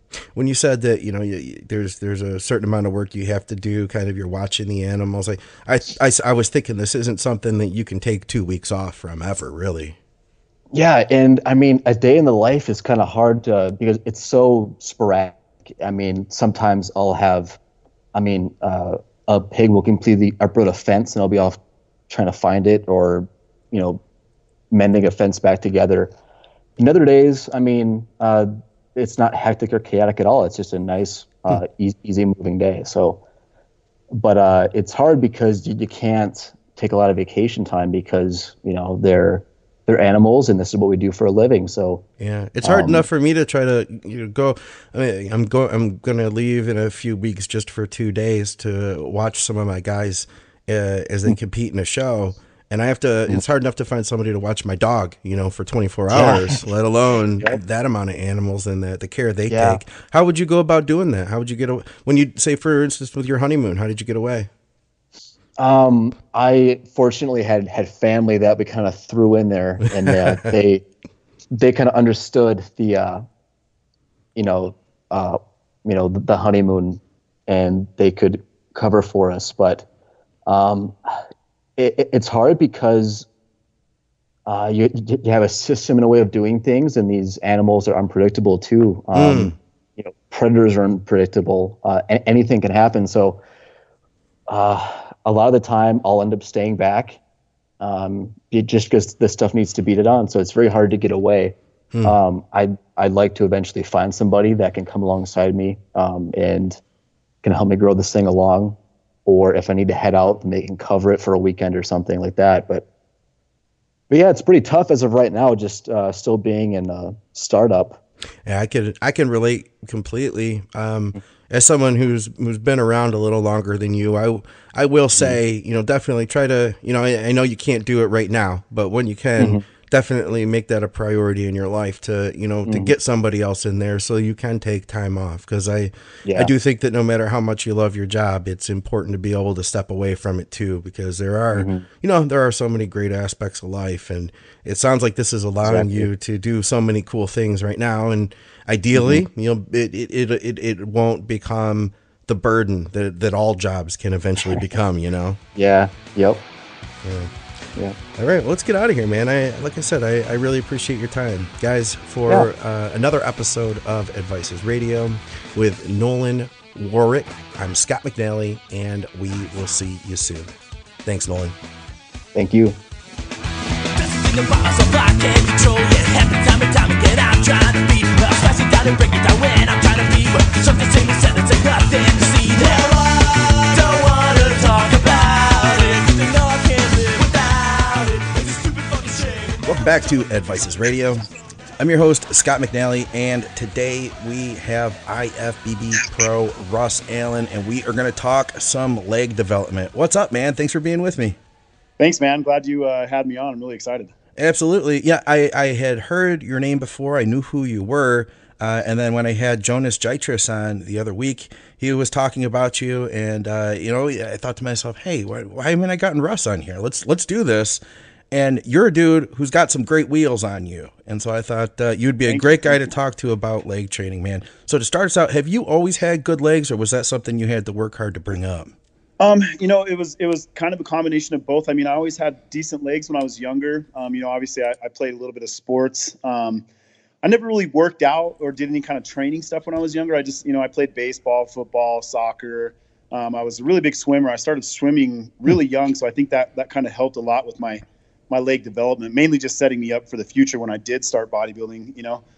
When you said that, there's a certain amount of work you have to do, kind of you're watching the animals. I was thinking this isn't something that you can take 2 weeks off from ever, really. Yeah, and I mean, a day in the life is kind of hard to, because it's so sporadic. I mean, sometimes I'll have, a pig will completely uproot a fence, and I'll be off trying to find it, or, mending a fence back together. In other days, it's not hectic or chaotic at all. It's just a nice, easy moving day. So, but it's hard because you can't take a lot of vacation time because they're animals, and this is what we do for a living. So yeah, it's hard enough for me to try to go. I'm going to leave in a few weeks just for 2 days to watch some of my guys as they compete in a show. And I have to, it's hard enough to find somebody to watch my dog, for 24 hours, let alone that amount of animals and the care they take. How would you go about doing that? How would you when you say, for instance, with your honeymoon, how did you get away? I fortunately had family that we kind of threw in there, and they kind of understood the honeymoon, and they could cover for us. But it's hard because you have a system and a way of doing things, and these animals are unpredictable too. Predators are unpredictable. Anything can happen. So a lot of the time I'll end up staying back just because this stuff needs to beat it on. So it's very hard to get away. I'd like to eventually find somebody that can come alongside me and can help me grow this thing along. Or if I need to head out, then they can cover it for a weekend or something like that. But yeah, it's pretty tough as of right now, just still being in a startup. Yeah, I can relate completely. As someone who's been around a little longer than you, I will say, definitely try to, I know you can't do it right now, but when you can, definitely make that a priority in your life to, to get somebody else in there so you can take time off. Because I do think that no matter how much you love your job, it's important to be able to step away from it too, because there are, there are so many great aspects of life, and it sounds like this is allowing you to do so many cool things right now. And ideally, it won't become the burden that all jobs can eventually become, Yeah. Yep. Yeah. All right, well, let's get out of here, man. Like I said, I really appreciate your time, guys, for another episode of Advices Radio with Nolan Warwick. I'm Scott McNally, and we will see you soon. Thanks, Nolan. Thank you. Welcome back to Advices Radio. I'm your host, Scott McNally, and today we have IFBB Pro Russ Allen, and we are going to talk some leg development. What's up, man? Thanks for being with me. Thanks, man. Glad you had me on. I'm really excited. Absolutely. Yeah, I had heard your name before. I knew who you were. And then when I had Jonas Gytris on the other week, he was talking about you, and I thought to myself, hey, why haven't I gotten Russ on here? Let's do this. And you're a dude who's got some great wheels on you. And so I thought you'd be a great guy to talk to about leg training, man. So to start us out, have you always had good legs, or was that something you had to work hard to bring up? It was kind of a combination of both. I mean, I always had decent legs when I was younger. Obviously I played a little bit of sports. I never really worked out or did any kind of training stuff when I was younger. I just, I played baseball, football, soccer. I was a really big swimmer. I started swimming really young. So I think that kind of helped a lot with my leg development, mainly just setting me up for the future when I did start bodybuilding,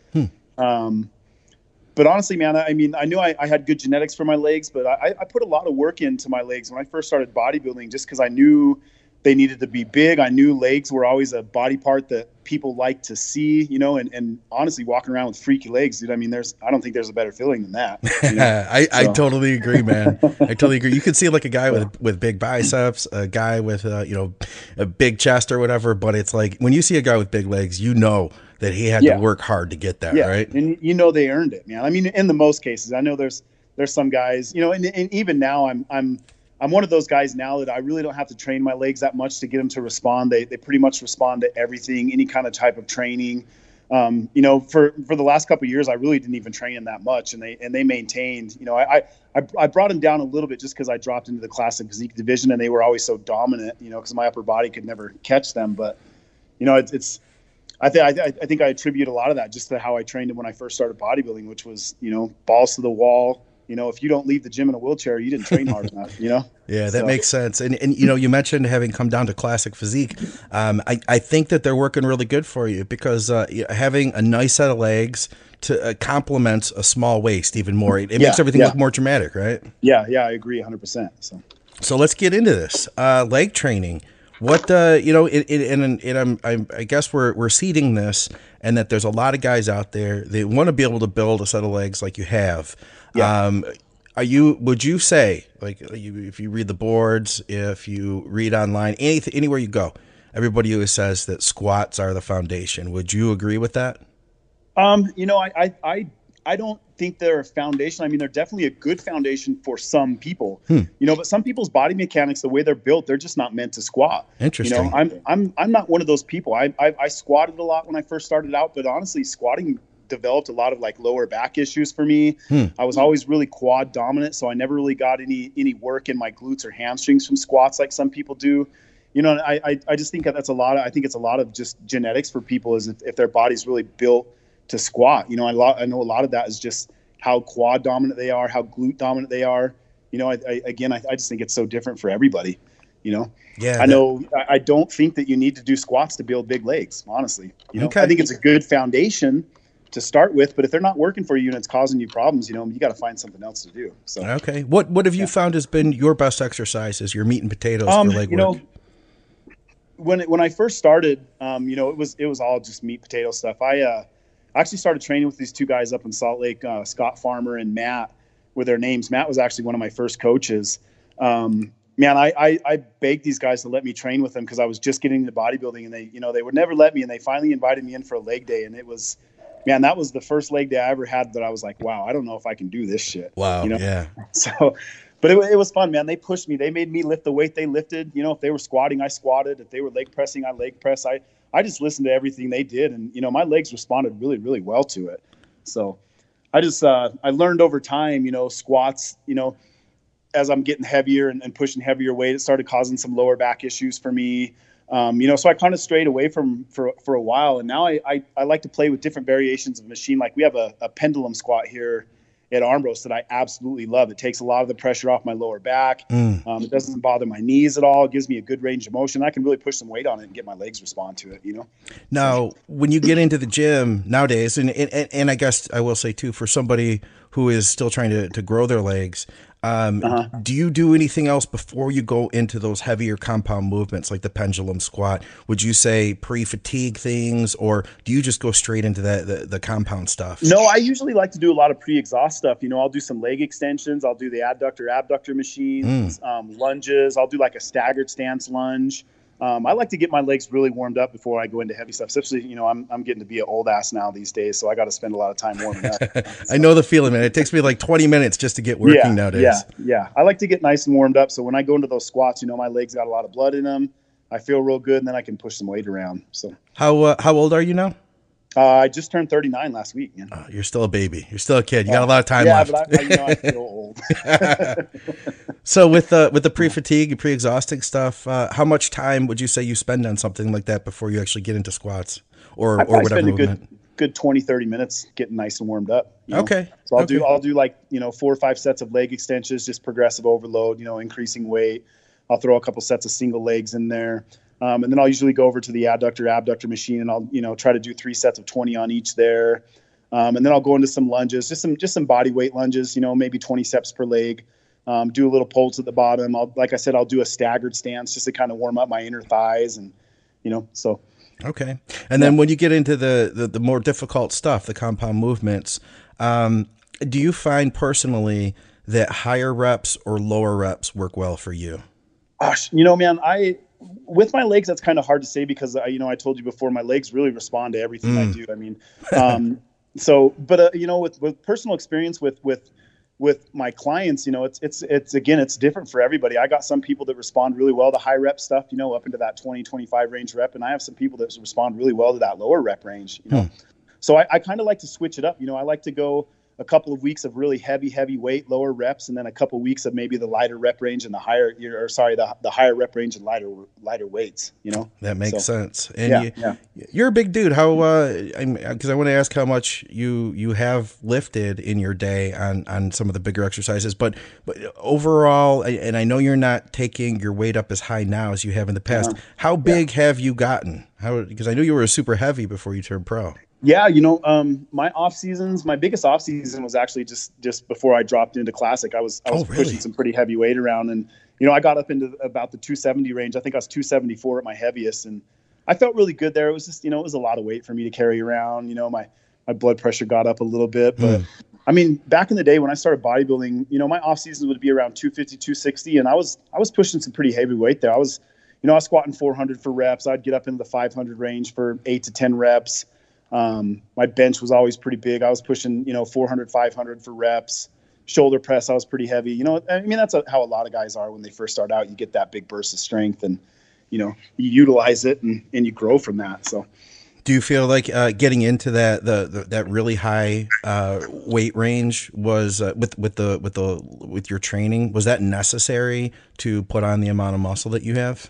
But honestly, man, I mean, I knew I had good genetics for my legs, but I put a lot of work into my legs when I first started bodybuilding, just because I knew they needed to be big. I knew legs were always a body part that people like to see, and honestly, walking around with freaky legs, dude, I mean, I don't think there's a better feeling than that. I totally agree, man. I totally agree. You could see like a guy with big biceps, a guy with, a big chest or whatever, but it's like when you see a guy with big legs, that he had to work hard to get that, right? And they earned it, man. I mean, in the most cases, I know there's some guys, and even now I'm one of those guys now that I really don't have to train my legs that much to get them to respond. They pretty much respond to everything, any kind of type of training. You know, for the last couple of years, I really didn't even train him that much, and they maintained. You know, I brought him down a little bit just because I dropped into the classic physique division, and they were always so dominant. You know, because my upper body could never catch them. But you know, I think I attribute a lot of that just to how I trained him when I first started bodybuilding, which was, you know, balls to the wall. You know, if you don't leave the gym in a wheelchair, you didn't train hard enough, you know? Yeah, that makes sense. And, you know, you mentioned having come down to classic physique. I think that they're working really good for you because having a nice set of legs to complements a small waist even more. It makes everything look more dramatic, right? Yeah, I agree 100%. So let's get into this. Leg training. What you know, I guess we're seeding this, and that there's a lot of guys out there they want to be able to build a set of legs like you have. Yeah. Would you say, like, if you read the boards, if you read online, anywhere you go, everybody always says that squats are the foundation. Would you agree with that? You know, I don't think they're a foundation. I mean, they're definitely a good foundation for some people, you know, but some people's body mechanics, the way they're built, they're just not meant to squat. Interesting. You know, I'm not one of those people. I squatted a lot when I first started out, but honestly, squatting developed a lot of like lower back issues for me. I was always really quad dominant, so I never really got any work in my glutes or hamstrings from squats like some people do. You know, I just think that's I think it's a lot of just genetics for people is if their body's really built to squat. You know, I know a lot of that is just how quad dominant they are, how glute dominant they are. You know, I just think it's so different for everybody, you know? Yeah. I don't think that you need to do squats to build big legs, honestly. You know, I think it's a good foundation to start with, but if they're not working for you and it's causing you problems, you know, you got to find something else to do. So, okay. What have you found has been your best exercises, your meat and potatoes for leg work? You know, when I first started, you know, it was all just meat potato stuff. I actually started training with these two guys up in Salt Lake, Scott Farmer and Matt, with their names. Matt was actually one of my first coaches. Man, I begged these guys to let me train with them because I was just getting into bodybuilding, and they would never let me. And they finally invited me in for a leg day, and it was, man, that was the first leg day I ever had that I was like, wow, I don't know if I can do this shit. Wow. You know? Yeah. So, but it was fun, man. They pushed me. They made me lift the weight they lifted. You know, if they were squatting, I squatted. If they were leg pressing, I leg press. I just listened to everything they did, and you know, my legs responded really, really well to it. So I just I learned over time, you know, squats, you know, as I'm getting heavier and pushing heavier weight, it started causing some lower back issues for me. You know, so I kind of strayed away for a while, and now I like to play with different variations of machine. Like we have a pendulum squat here at Armbros that I absolutely love. It takes a lot of the pressure off my lower back. It doesn't bother my knees at all. It gives me a good range of motion. I can really push some weight on it and get my legs respond to it, you know? Now, when you get into the gym nowadays, and I guess I will say too, for somebody who is still trying to grow their legs, do you do anything else before you go into those heavier compound movements like the pendulum squat? Would you say pre-fatigue things, or do you just go straight into the compound stuff? No, I usually like to do a lot of pre-exhaust stuff. You know, I'll do some leg extensions. I'll do the abductor machines, lunges. I'll do like a staggered stance lunge. I like to get my legs really warmed up before I go into heavy stuff. Especially, you know, I'm getting to be an old ass now these days, so I got to spend a lot of time warming up. I know the feeling, man. It takes me like 20 minutes just to get working nowadays. Yeah. I like to get nice and warmed up, so when I go into those squats, you know, my legs got a lot of blood in them. I feel real good, and then I can push some weight around. So, how old are you now? I just turned 39 last week. Man. Oh, you're still a baby. You're still a kid. You got a lot of time left. Yeah, but I feel old. So with the pre-fatigue, pre-exhausting stuff, how much time would you say you spend on something like that before you actually get into squats or whatever spend a movement? good 20-30 minutes getting nice and warmed up. You know? Okay. So I'll do like, you know, 4 or 5 sets of leg extensions, just progressive overload, you know, increasing weight. I'll throw a couple sets of single legs in there. And then I'll usually go over to the abductor machine, and I'll, you know, try to do 3 sets of 20 on each there. And then I'll go into some lunges, just some body weight lunges, you know, maybe 20 steps per leg. Do a little pulse at the bottom. Like I said, I'll do a staggered stance just to kind of warm up my inner thighs, and, you know, so. Okay. And then when you get into the more difficult stuff, the compound movements, do you find personally that higher reps or lower reps work well for you? Gosh, you know, man, with my legs, that's kind of hard to say because, you know, I told you before, my legs really respond to everything I do. I mean, you know, with personal experience with my clients, you know, it's different for everybody. I got some people that respond really well to high rep stuff, you know, up into that 20, 25 range rep. And I have some people that respond really well to that lower rep range, you know. So I kind of like to switch it up. You know, I like to go a couple of weeks of really heavy weight, lower reps, and then a couple of weeks of maybe the lighter rep range and the higher rep range and lighter weights, you know. That makes sense. And you're a big dude. How because I want to ask how much you have lifted in your day on some of the bigger exercises, but overall, and I know you're not taking your weight up as high now as you have in the past. How big have you gotten? Because I knew you were super heavy before you turned pro. Yeah, you know, my biggest off season was actually just before I dropped into Classic. I was really? pushing some pretty heavy weight around, and you know, I got up into about the 270 range. I think I was 274 at my heaviest, and I felt really good there. It was just, you know, it was a lot of weight for me to carry around. You know, my blood pressure got up a little bit, but I mean, back in the day when I started bodybuilding, you know, my off season would be around 250, 260, and I was pushing some pretty heavy weight there. I was squatting 400 for reps. I'd get up into the 500 range for 8 to 10 reps. My bench was always pretty big. I was pushing, you know, 400, 500 for reps. Shoulder press, I was pretty heavy. You know, I mean, that's how a lot of guys are when they first start out. You get that big burst of strength, and you know, you utilize it and you grow from that. So, do you feel like getting into that really high weight range was with your training, was that necessary to put on the amount of muscle that you have?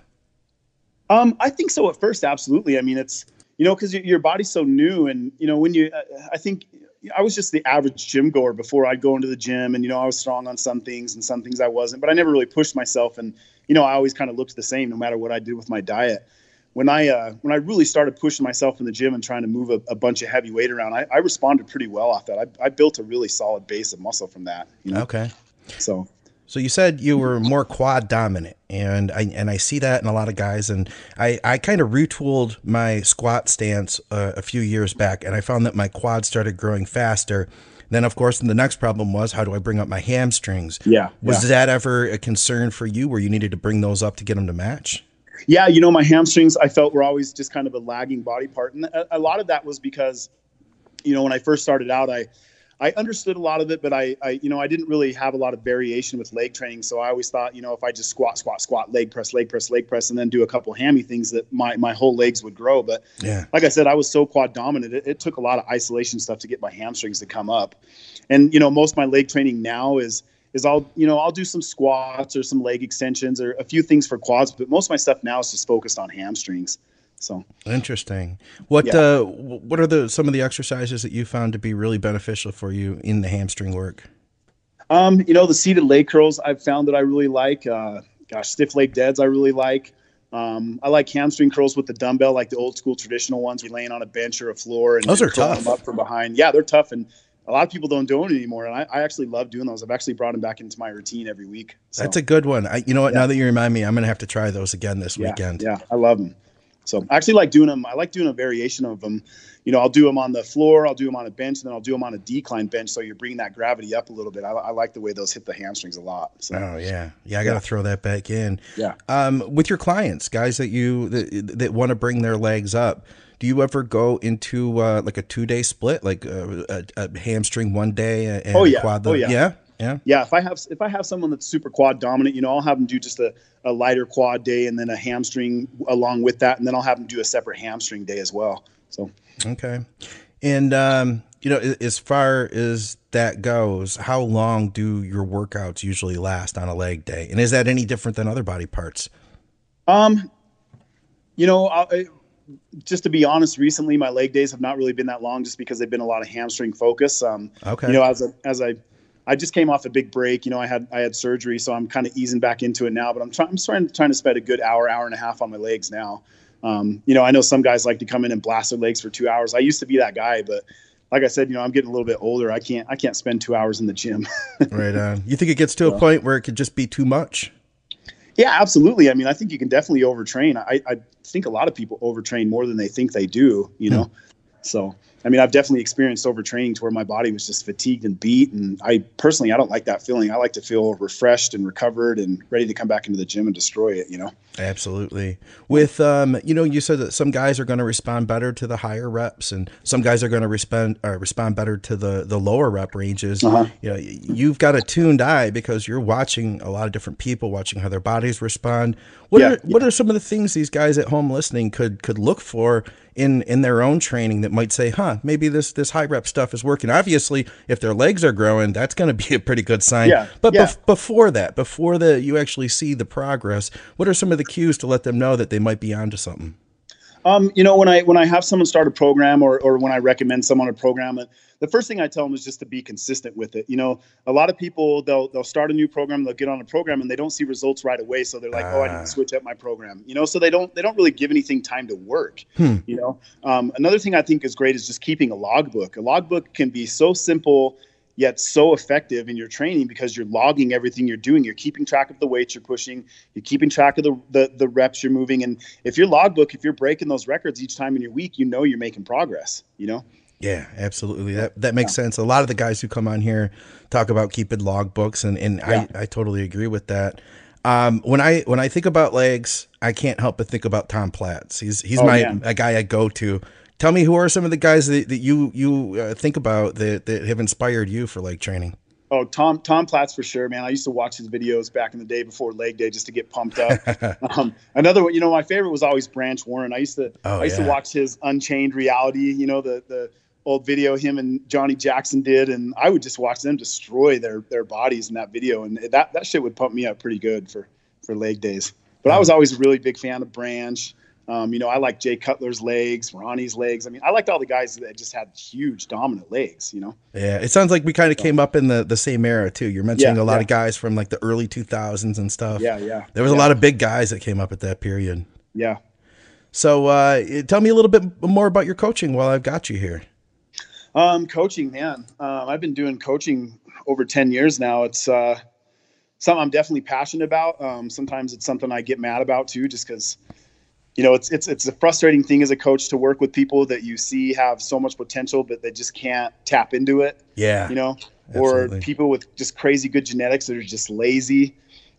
I think so at first, absolutely. I mean, it's, you know, because your body's so new, and you know, when I think I was just the average gym goer before I'd go into the gym, and you know, I was strong on some things and some things I wasn't, but I never really pushed myself, and you know, I always kind of looked the same no matter what I did with my diet. When I really started pushing myself in the gym and trying to move a bunch of heavy weight around, I responded pretty well off that. I built a really solid base of muscle from that. You know? Okay. So you said you were more quad dominant, and I see that in a lot of guys, and I kind of retooled my squat stance a few years back, and I found that my quads started growing faster. Then, of course, the next problem was, how do I bring up my hamstrings? Was that ever a concern for you, where you needed to bring those up to get them to match? Yeah, you know, my hamstrings, I felt, were always just kind of a lagging body part, and a lot of that was because, you know, when I first started out, I understood a lot of it, but I didn't really have a lot of variation with leg training. So I always thought, you know, if I just squat, leg press, and then do a couple hammy things, that my whole legs would grow. But like I said, I was so quad dominant. It took a lot of isolation stuff to get my hamstrings to come up. And, you know, most of my leg training now is I'll do some squats or some leg extensions or a few things for quads, but most of my stuff now is just focused on hamstrings. So interesting. What are some of the exercises that you found to be really beneficial for you in the hamstring work? You know, the seated leg curls I've found that I really like. Stiff leg deads I really like. I like hamstring curls with the dumbbell, like the old school traditional ones. You're laying on a bench or a floor, and those are curl tough. them up from behind. Yeah, they're tough, and a lot of people don't do it anymore. And I actually love doing those. I've actually brought them back into my routine every week. So. That's a good one. You know what? Now that you remind me, I'm going to have to try those again this weekend. Yeah, I love them. So I actually like doing them. I like doing a variation of them. You know, I'll do them on the floor, I'll do them on a bench, and then I'll do them on a decline bench. So you're bringing that gravity up a little bit. I like the way those hit the hamstrings a lot. So. Oh yeah. I got to throw that back in. Yeah. With your clients, guys that want to bring their legs up, do you ever go into like a 2-day split, like a hamstring one day and a quad? Yeah. If I have someone that's super quad dominant, you know, I'll have them do just a lighter quad day and then a hamstring along with that, and then I'll have them do a separate hamstring day as well. So okay, and you know, as far as that goes, how long do your workouts usually last on a leg day, and is that any different than other body parts? You know, just to be honest, recently my leg days have not really been that long, just because they've been a lot of hamstring focus. Okay, you know, I just came off a big break. You know, I had surgery, so I'm kind of easing back into it now. But I'm trying to spend a good hour and a half on my legs now. You know, I know some guys like to come in and blast their legs for 2 hours. I used to be that guy, but like I said, you know, I'm getting a little bit older. I can't spend 2 hours in the gym. Right on. You think it gets to a point where it could just be too much? Yeah, absolutely. I mean, I think you can definitely overtrain. I think a lot of people overtrain more than they think they do, you know? So, I mean, I've definitely experienced overtraining to where my body was just fatigued and beat. And I don't like that feeling. I like to feel refreshed and recovered and ready to come back into the gym and destroy it, you know? Absolutely. With, you know, you said that some guys are going to respond better to the higher reps and some guys are going to respond better to the lower rep ranges. Uh-huh. You know, you've got a tuned eye because you're watching a lot of different people, watching how their bodies respond. What are some of the things these guys at home listening could look for in their own training that might say, maybe this high rep stuff is working? Obviously, if their legs are growing, that's going to be a pretty good sign. Yeah, But yeah. before you actually see the progress, what are some of the cues to let them know that they might be onto something? When I have someone start a program or when I recommend someone a program, the first thing I tell them is just to be consistent with it. A lot of people, they'll start a new program, they'll get on a program and they don't see results right away. So they're like, I need to switch up my program, so they don't really give anything time to work. Another thing I think is great is just keeping a logbook. A logbook can be so simple yet so effective in your training because you're logging everything you're doing. You're keeping track of the weights you're pushing. You're keeping track of the reps you're moving. And if you're breaking those records each time in your week, you're making progress, Yeah, absolutely. That makes sense. A lot of the guys who come on here talk about keeping logbooks, and I totally agree with that. When I think about legs, I can't help but think about Tom Platz. He's a guy I go to. Tell me, who are some of the guys that you think about that have inspired you for leg training? Oh, Tom Platz for sure, man. I used to watch his videos back in the day before leg day just to get pumped up. Another one, my favorite was always Branch Warren. I used to watch his Unchained Reality, the old video him and Johnny Jackson did, and I would just watch them destroy their bodies in that video, and that shit would pump me up pretty good for leg days. But I was always a really big fan of Branch. I like Jay Cutler's legs, Ronnie's legs. I mean, I liked all the guys that just had huge dominant legs, Yeah, it sounds like we kind of came up in the same era too. You're mentioning a lot of guys from like the early 2000s and stuff. Yeah. There was a lot of big guys that came up at that period. Yeah. So tell me a little bit more about your coaching while I've got you here. Coaching, man. I've been doing coaching over 10 years now. It's something I'm definitely passionate about. Sometimes it's something I get mad about too, just because it's a frustrating thing as a coach to work with people that you see have so much potential, but they just can't tap into it. Yeah. Or people with just crazy good genetics that are just lazy.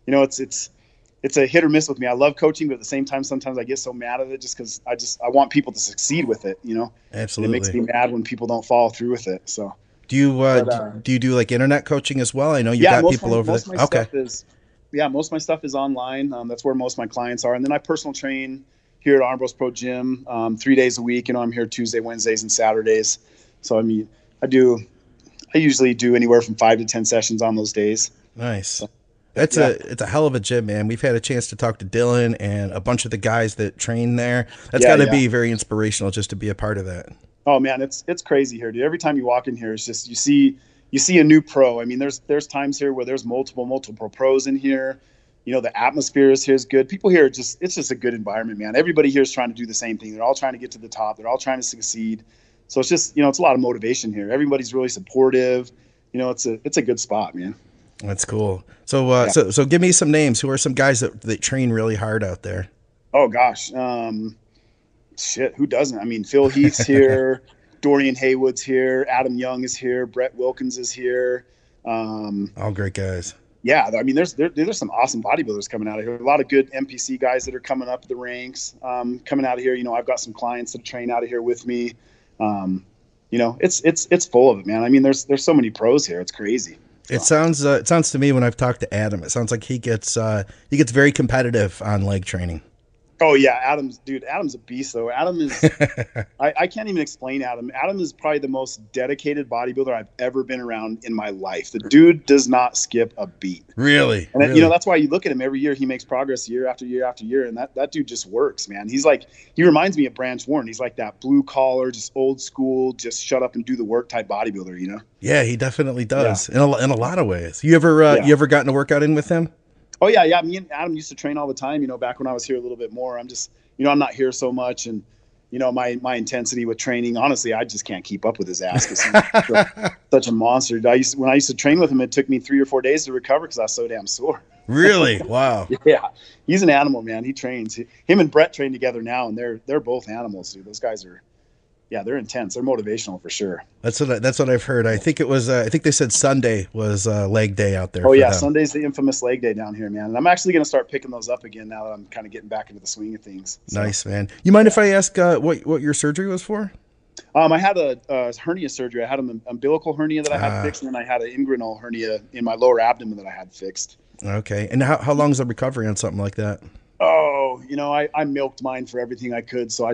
It's a hit or miss with me. I love coaching, but at the same time, sometimes I get so mad at it just because I want people to succeed with it. Absolutely. And it makes me mad when people don't follow through with it. So do you do like internet coaching as well? I know you've got people over there. Okay. Most of my stuff is online. That's where most of my clients are. And then I personal train here at Armbrust Pro Gym 3 days a week. I'm here Tuesday, Wednesdays, and Saturdays. So, I usually do anywhere from 5 to 10 sessions on those days. Nice. So, it's a hell of a gym, man. We've had a chance to talk to Dylan and a bunch of the guys that train there. That's got to be very inspirational just to be a part of that. Oh man, it's crazy here, dude. Every time you walk in here, it's just you see a new pro. I mean, there's times here where there's multiple pros in here. The atmosphere here is good. People here it's just a good environment, man. Everybody here is trying to do the same thing. They're all trying to get to the top. They're all trying to succeed. So it's just, it's a lot of motivation here. Everybody's really supportive. It's a good spot, man. That's cool. So, so give me some names. Who are some guys that train really hard out there? Oh gosh. Shit. Who doesn't? I mean, Phil Heath's here. Dorian Haywood's here. Adam Young is here. Brett Wilkins is here. All great guys. Yeah, I mean, there's some awesome bodybuilders coming out of here. A lot of good NPC guys that are coming up the ranks, coming out of here. I've got some clients that train out of here with me. It's full of it, man. I mean, there's so many pros here. It's crazy. It sounds to me when I've talked to Adam, it sounds like he gets very competitive on leg training. Oh yeah, Adam's a beast though. Adam is, I can't even explain Adam. Adam is probably the most dedicated bodybuilder I've ever been around in my life. The dude does not skip a beat. Really? And really? That's why you look at him every year. He makes progress year after year after year. And that dude just works, man. He reminds me of Branch Warren. He's like that blue collar, just old school, just shut up and do the work type bodybuilder, Yeah, he definitely does in a lot of ways. You ever gotten a workout in with him? Oh yeah. Me and Adam used to train all the time, back when I was here a little bit more. I'm just, I'm not here so much. And, my intensity with training, honestly, I just can't keep up with his ass because he's such a monster. When I used to train with him, it took me 3 or 4 days to recover because I was so damn sore. Really? Wow. Yeah. He's an animal, man. He trains. Him and Brett train together now, and they're both animals, dude. Those guys are, they're intense. They're motivational for sure. That's what I've heard. I think it was. I think they said Sunday was leg day out there. Oh yeah, Sunday's the infamous leg day down here, man. And I'm actually going to start picking those up again now that I'm kind of getting back into the swing of things. So. Nice, man. You mind if I ask what your surgery was for? I had a hernia surgery. I had an umbilical hernia that I had fixed, and then I had an inguinal hernia in my lower abdomen that I had fixed. Okay. And how long is the recovery on something like that? Oh, I milked mine for everything I could. So I took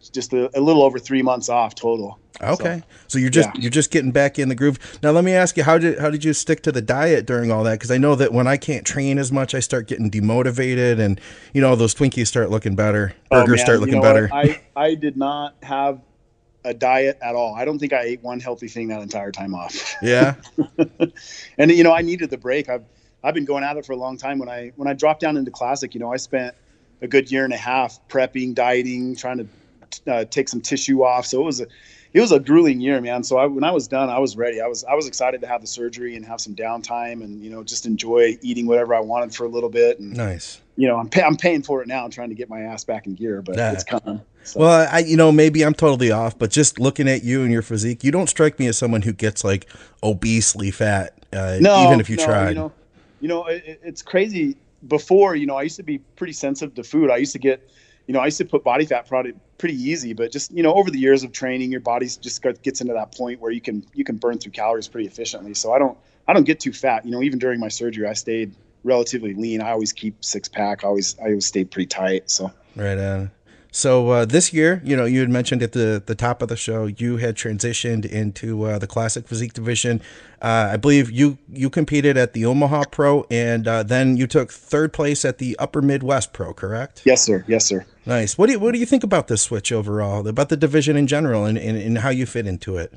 just a little over 3 months off total. Okay. So you're just getting back in the groove. Now let me ask you, how did you stick to the diet during all that? Because I know that when I can't train as much, I start getting demotivated, and those Twinkies start looking better, burgers start looking better. I did not have a diet at all. I don't think I ate one healthy thing that entire time off. Yeah. And I needed the break. I've been going at it for a long time. When I dropped down into Classic, I spent a good year and a half prepping, dieting, trying to take some tissue off. So it was a grueling year, man. So when I was done, I was ready. I was excited to have the surgery and have some downtime and just enjoy eating whatever I wanted for a little bit. And nice. I'm paying for it now. I'm trying to get my ass back in gear, but it's coming. So. Well, maybe I'm totally off, but just looking at you and your physique, you don't strike me as someone who gets like obesely fat. Even if you tried. It's crazy. Before, I used to be pretty sensitive to food. I used to get, I used to put body fat pretty easy, but just, over the years of training, your body just gets into that point where you can burn through calories pretty efficiently. So I don't get too fat. Even during my surgery, I stayed relatively lean. I always keep 6-pack. I always stayed pretty tight. So right on. So this year, you had mentioned at the top of the show, you had transitioned into the Classic Physique division. I believe you competed at the Omaha Pro, and then you took third place at the Upper Midwest Pro, correct? Yes, sir. Yes, sir. Nice. What do you think about this switch overall, about the division in general, and how you fit into it?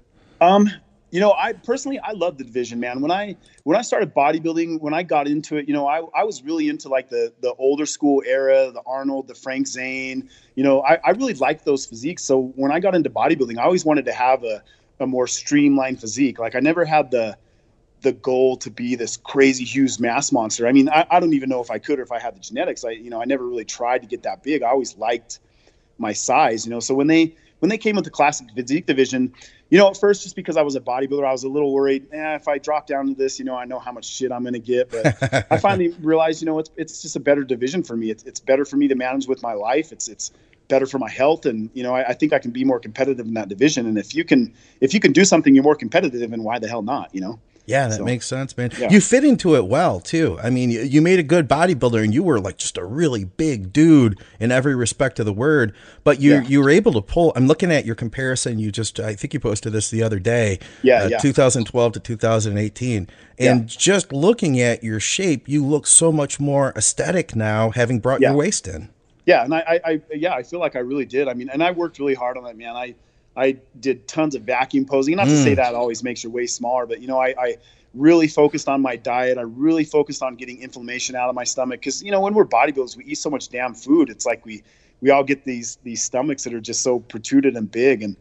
I personally, I love the division, man. When I started bodybuilding, when I got into it, I was really into like the older school era, the Arnold, the Frank Zane. I really liked those physiques. So when I got into bodybuilding, I always wanted to have a more streamlined physique. Like I never had the goal to be this crazy huge mass monster. I mean, I don't even know if I could or if I had the genetics. I never really tried to get that big. I always liked my size, So when they came with the Classic Physique division, at first, just because I was a bodybuilder, I was a little worried. If I drop down to this, I know how much shit I'm going to get. But I finally realized, it's just a better division for me. It's better for me to manage with my life. It's better for my health, and I think I can be more competitive in that division. And if you can do something, you're more competitive, and why the hell not? Yeah, that makes sense, man. Yeah. You fit into it well, too. I mean, you made a good bodybuilder, and you were like just a really big dude in every respect of the word. But you were able to pull. I'm looking at your comparison. I think you posted this the other day. 2012 to 2018. And just looking at your shape, you look so much more aesthetic now, having brought your waist in. Yeah, and I feel like I really did. I mean, and I worked really hard on that, man. I did tons of vacuum posing. Not to say that always makes your waist smaller, but I really focused on my diet. I really focused on getting inflammation out of my stomach because when we're bodybuilders, we eat so much damn food. It's like we all get these stomachs that are just so protruded and big. And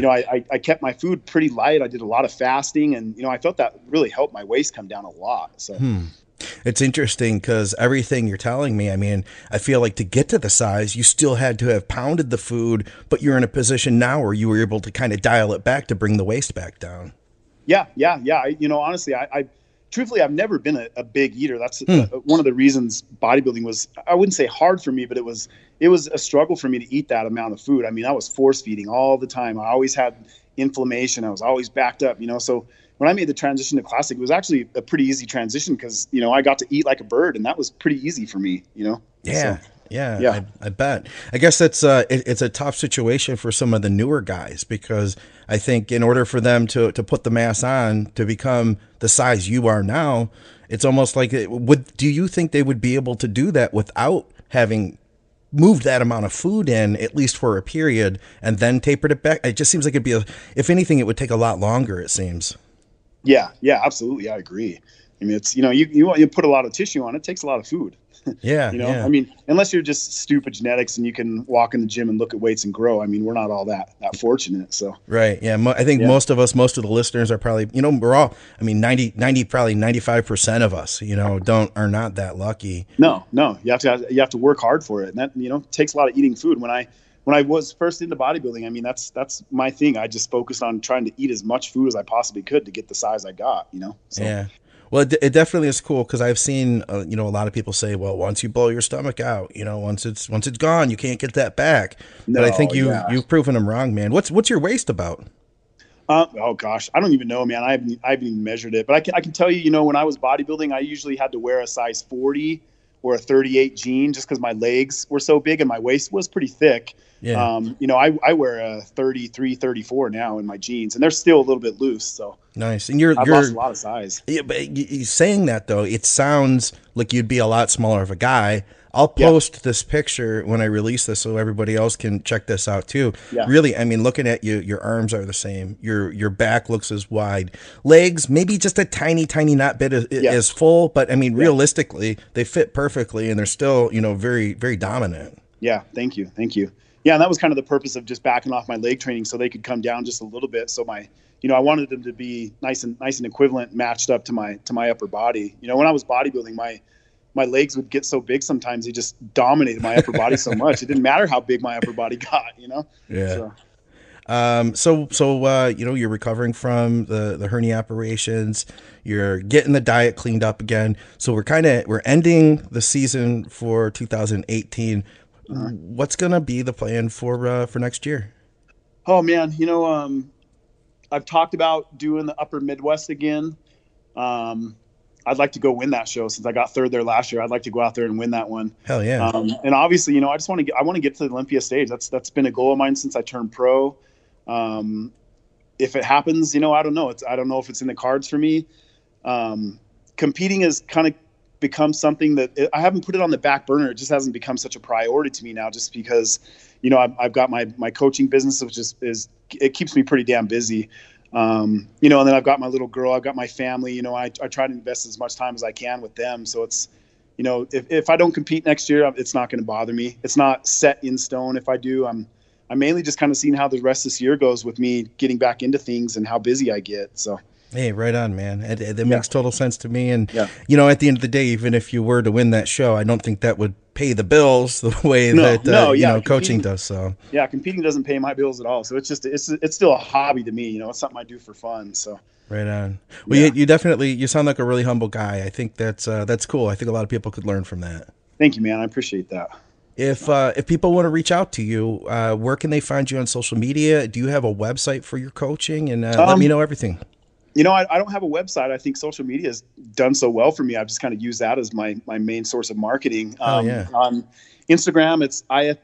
I kept my food pretty light. I did a lot of fasting, and I felt that really helped my waist come down a lot. So. It's interesting because everything you're telling me, I mean, I feel like to get to the size, you still had to have pounded the food, but you're in a position now where you were able to kind of dial it back to bring the waist back down. Yeah. Honestly, truthfully, I've never been a big eater. That's one of the reasons bodybuilding was, I wouldn't say hard for me, but it was a struggle for me to eat that amount of food. I mean, I was force feeding all the time. I always had inflammation. I was always backed up, so when I made the transition to Classic, it was actually a pretty easy transition because, I got to eat like a bird, and that was pretty easy for me, Yeah. So, Yeah. I bet. I guess that's it's a tough situation for some of the newer guys because I think in order for them to put the mass on to become the size you are now, it's almost like do you think they would be able to do that without having moved that amount of food in, at least for a period, and then tapered it back? It just seems like it'd be if anything, it would take a lot longer, it seems. Yeah, absolutely. I agree. I mean, it's, you put a lot of tissue on it, takes a lot of food. Yeah. I mean, unless you're just stupid genetics and you can walk in the gym and look at weights and grow. I mean, we're not all that fortunate. So. Right. Yeah. I think most of the listeners are probably, we're all, I mean, 90, probably 95% of us, are not that lucky. No, you have to work hard for it. And that, takes a lot of eating food. When I was first into bodybuilding, I mean, that's my thing. I just focused on trying to eat as much food as I possibly could to get the size I got, So. Yeah. Well, it definitely is cool because I've seen, a lot of people say, well, once you blow your stomach out, once it's gone, you can't get that back. No, but I think you've proven them wrong, man. What's your waist about? Oh gosh, I don't even know, man. I haven't even measured it, but I can tell you, when I was bodybuilding, I usually had to wear a size 40 or a 38 jean just because my legs were so big and my waist was pretty thick. Yeah. You know, I wear a 33, 34 now in my jeans, and they're still a little bit loose. So Nice. And I've lost a lot of size. Yeah, but you saying that though, it sounds like you'd be a lot smaller of a guy. I'll post this picture when I release this so everybody else can check this out too. Yeah. Really, I mean, looking at you, your arms are the same. Your back looks as wide. Legs, maybe just a tiny not bit as full, but I mean, realistically, they fit perfectly and they're still, you know, very, very dominant. Yeah. Thank you. Yeah. And that was kind of the purpose of just backing off my leg training so they could come down just a little bit. So I wanted them to be nice and equivalent, matched up to my upper body. You know, when I was bodybuilding, my legs would get so big sometimes they just dominated my upper body so much. It didn't matter how big my upper body got, you know? Yeah. So. You know, you're recovering from the hernia operations, you're getting the diet cleaned up again. So we're ending the season for 2018. What's going to be the plan for next year? Oh man. You know, I've talked about doing the upper Midwest again. I'd like to go win that show since I got third there last year. I'd like to go out there and win that one. Hell yeah. And obviously, you know, I want to get to the Olympia stage. That's been a goal of mine since I turned pro. If it happens, you know, I don't know. I don't know if it's in the cards for me. Competing has kind of become something that I haven't put it on the back burner. It just hasn't become such a priority to me now, just because, you know, I've got my coaching business, which it keeps me pretty damn busy. You know, and then I've got my little girl, I've got my family, you know, I try to invest as much time as I can with them. So it's, you know, if I don't compete next year, it's not going to bother me. It's not set in stone. If I do, I'm mainly just kind of seeing how the rest of this year goes with me getting back into things and how busy I get. So. Hey, right on, man. That makes total sense to me. And, you know, at the end of the day, even if you were to win that show, I don't think that would pay the bills the way coaching does. So yeah, competing doesn't pay my bills at all. So it's just, it's still a hobby to me. You know, it's something I do for fun. So. Right on. Well, you definitely, you sound like a really humble guy. I think that's cool. I think a lot of people could learn from that. Thank you, man. I appreciate that. If people want to reach out to you, where can they find you on social media? Do you have a website for your coaching? And let me know everything. You know, I don't have a website. I think social media has done so well for me. I've just kind of used that as my main source of marketing. On Instagram, it's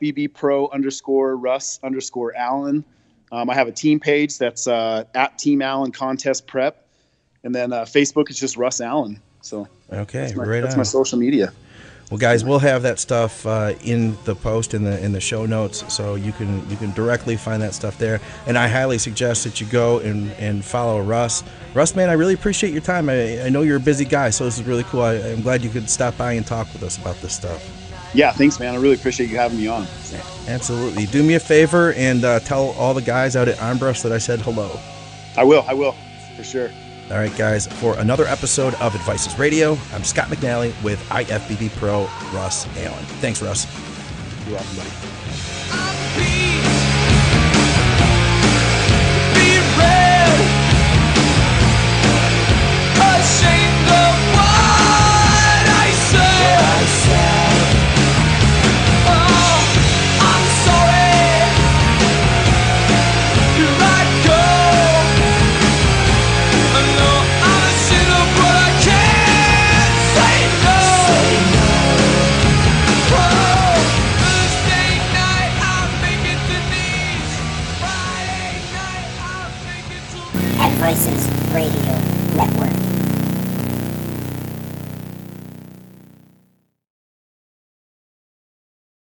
IFBB Pro_Russ_Allen. I have a team page that's at Team Allen Contest Prep. And then Facebook, it's just Russ Allen. So that's my social media. Well, guys, we'll have that stuff in the post in the show notes, so you can directly find that stuff there. And I highly suggest that you go and follow Russ. Russ, man, I really appreciate your time. I know you're a busy guy, so this is really cool. I'm glad you could stop by and talk with us about this stuff. Yeah, thanks, man. I really appreciate you having me on. Absolutely. Do me a favor and tell all the guys out at Armbrush that I said hello. I will, for sure. All right, guys, for another episode of Advices Radio, I'm Scott McNally with IFBB Pro Russ Allen. Thanks, Russ. You're welcome, buddy. Advices Radio Network.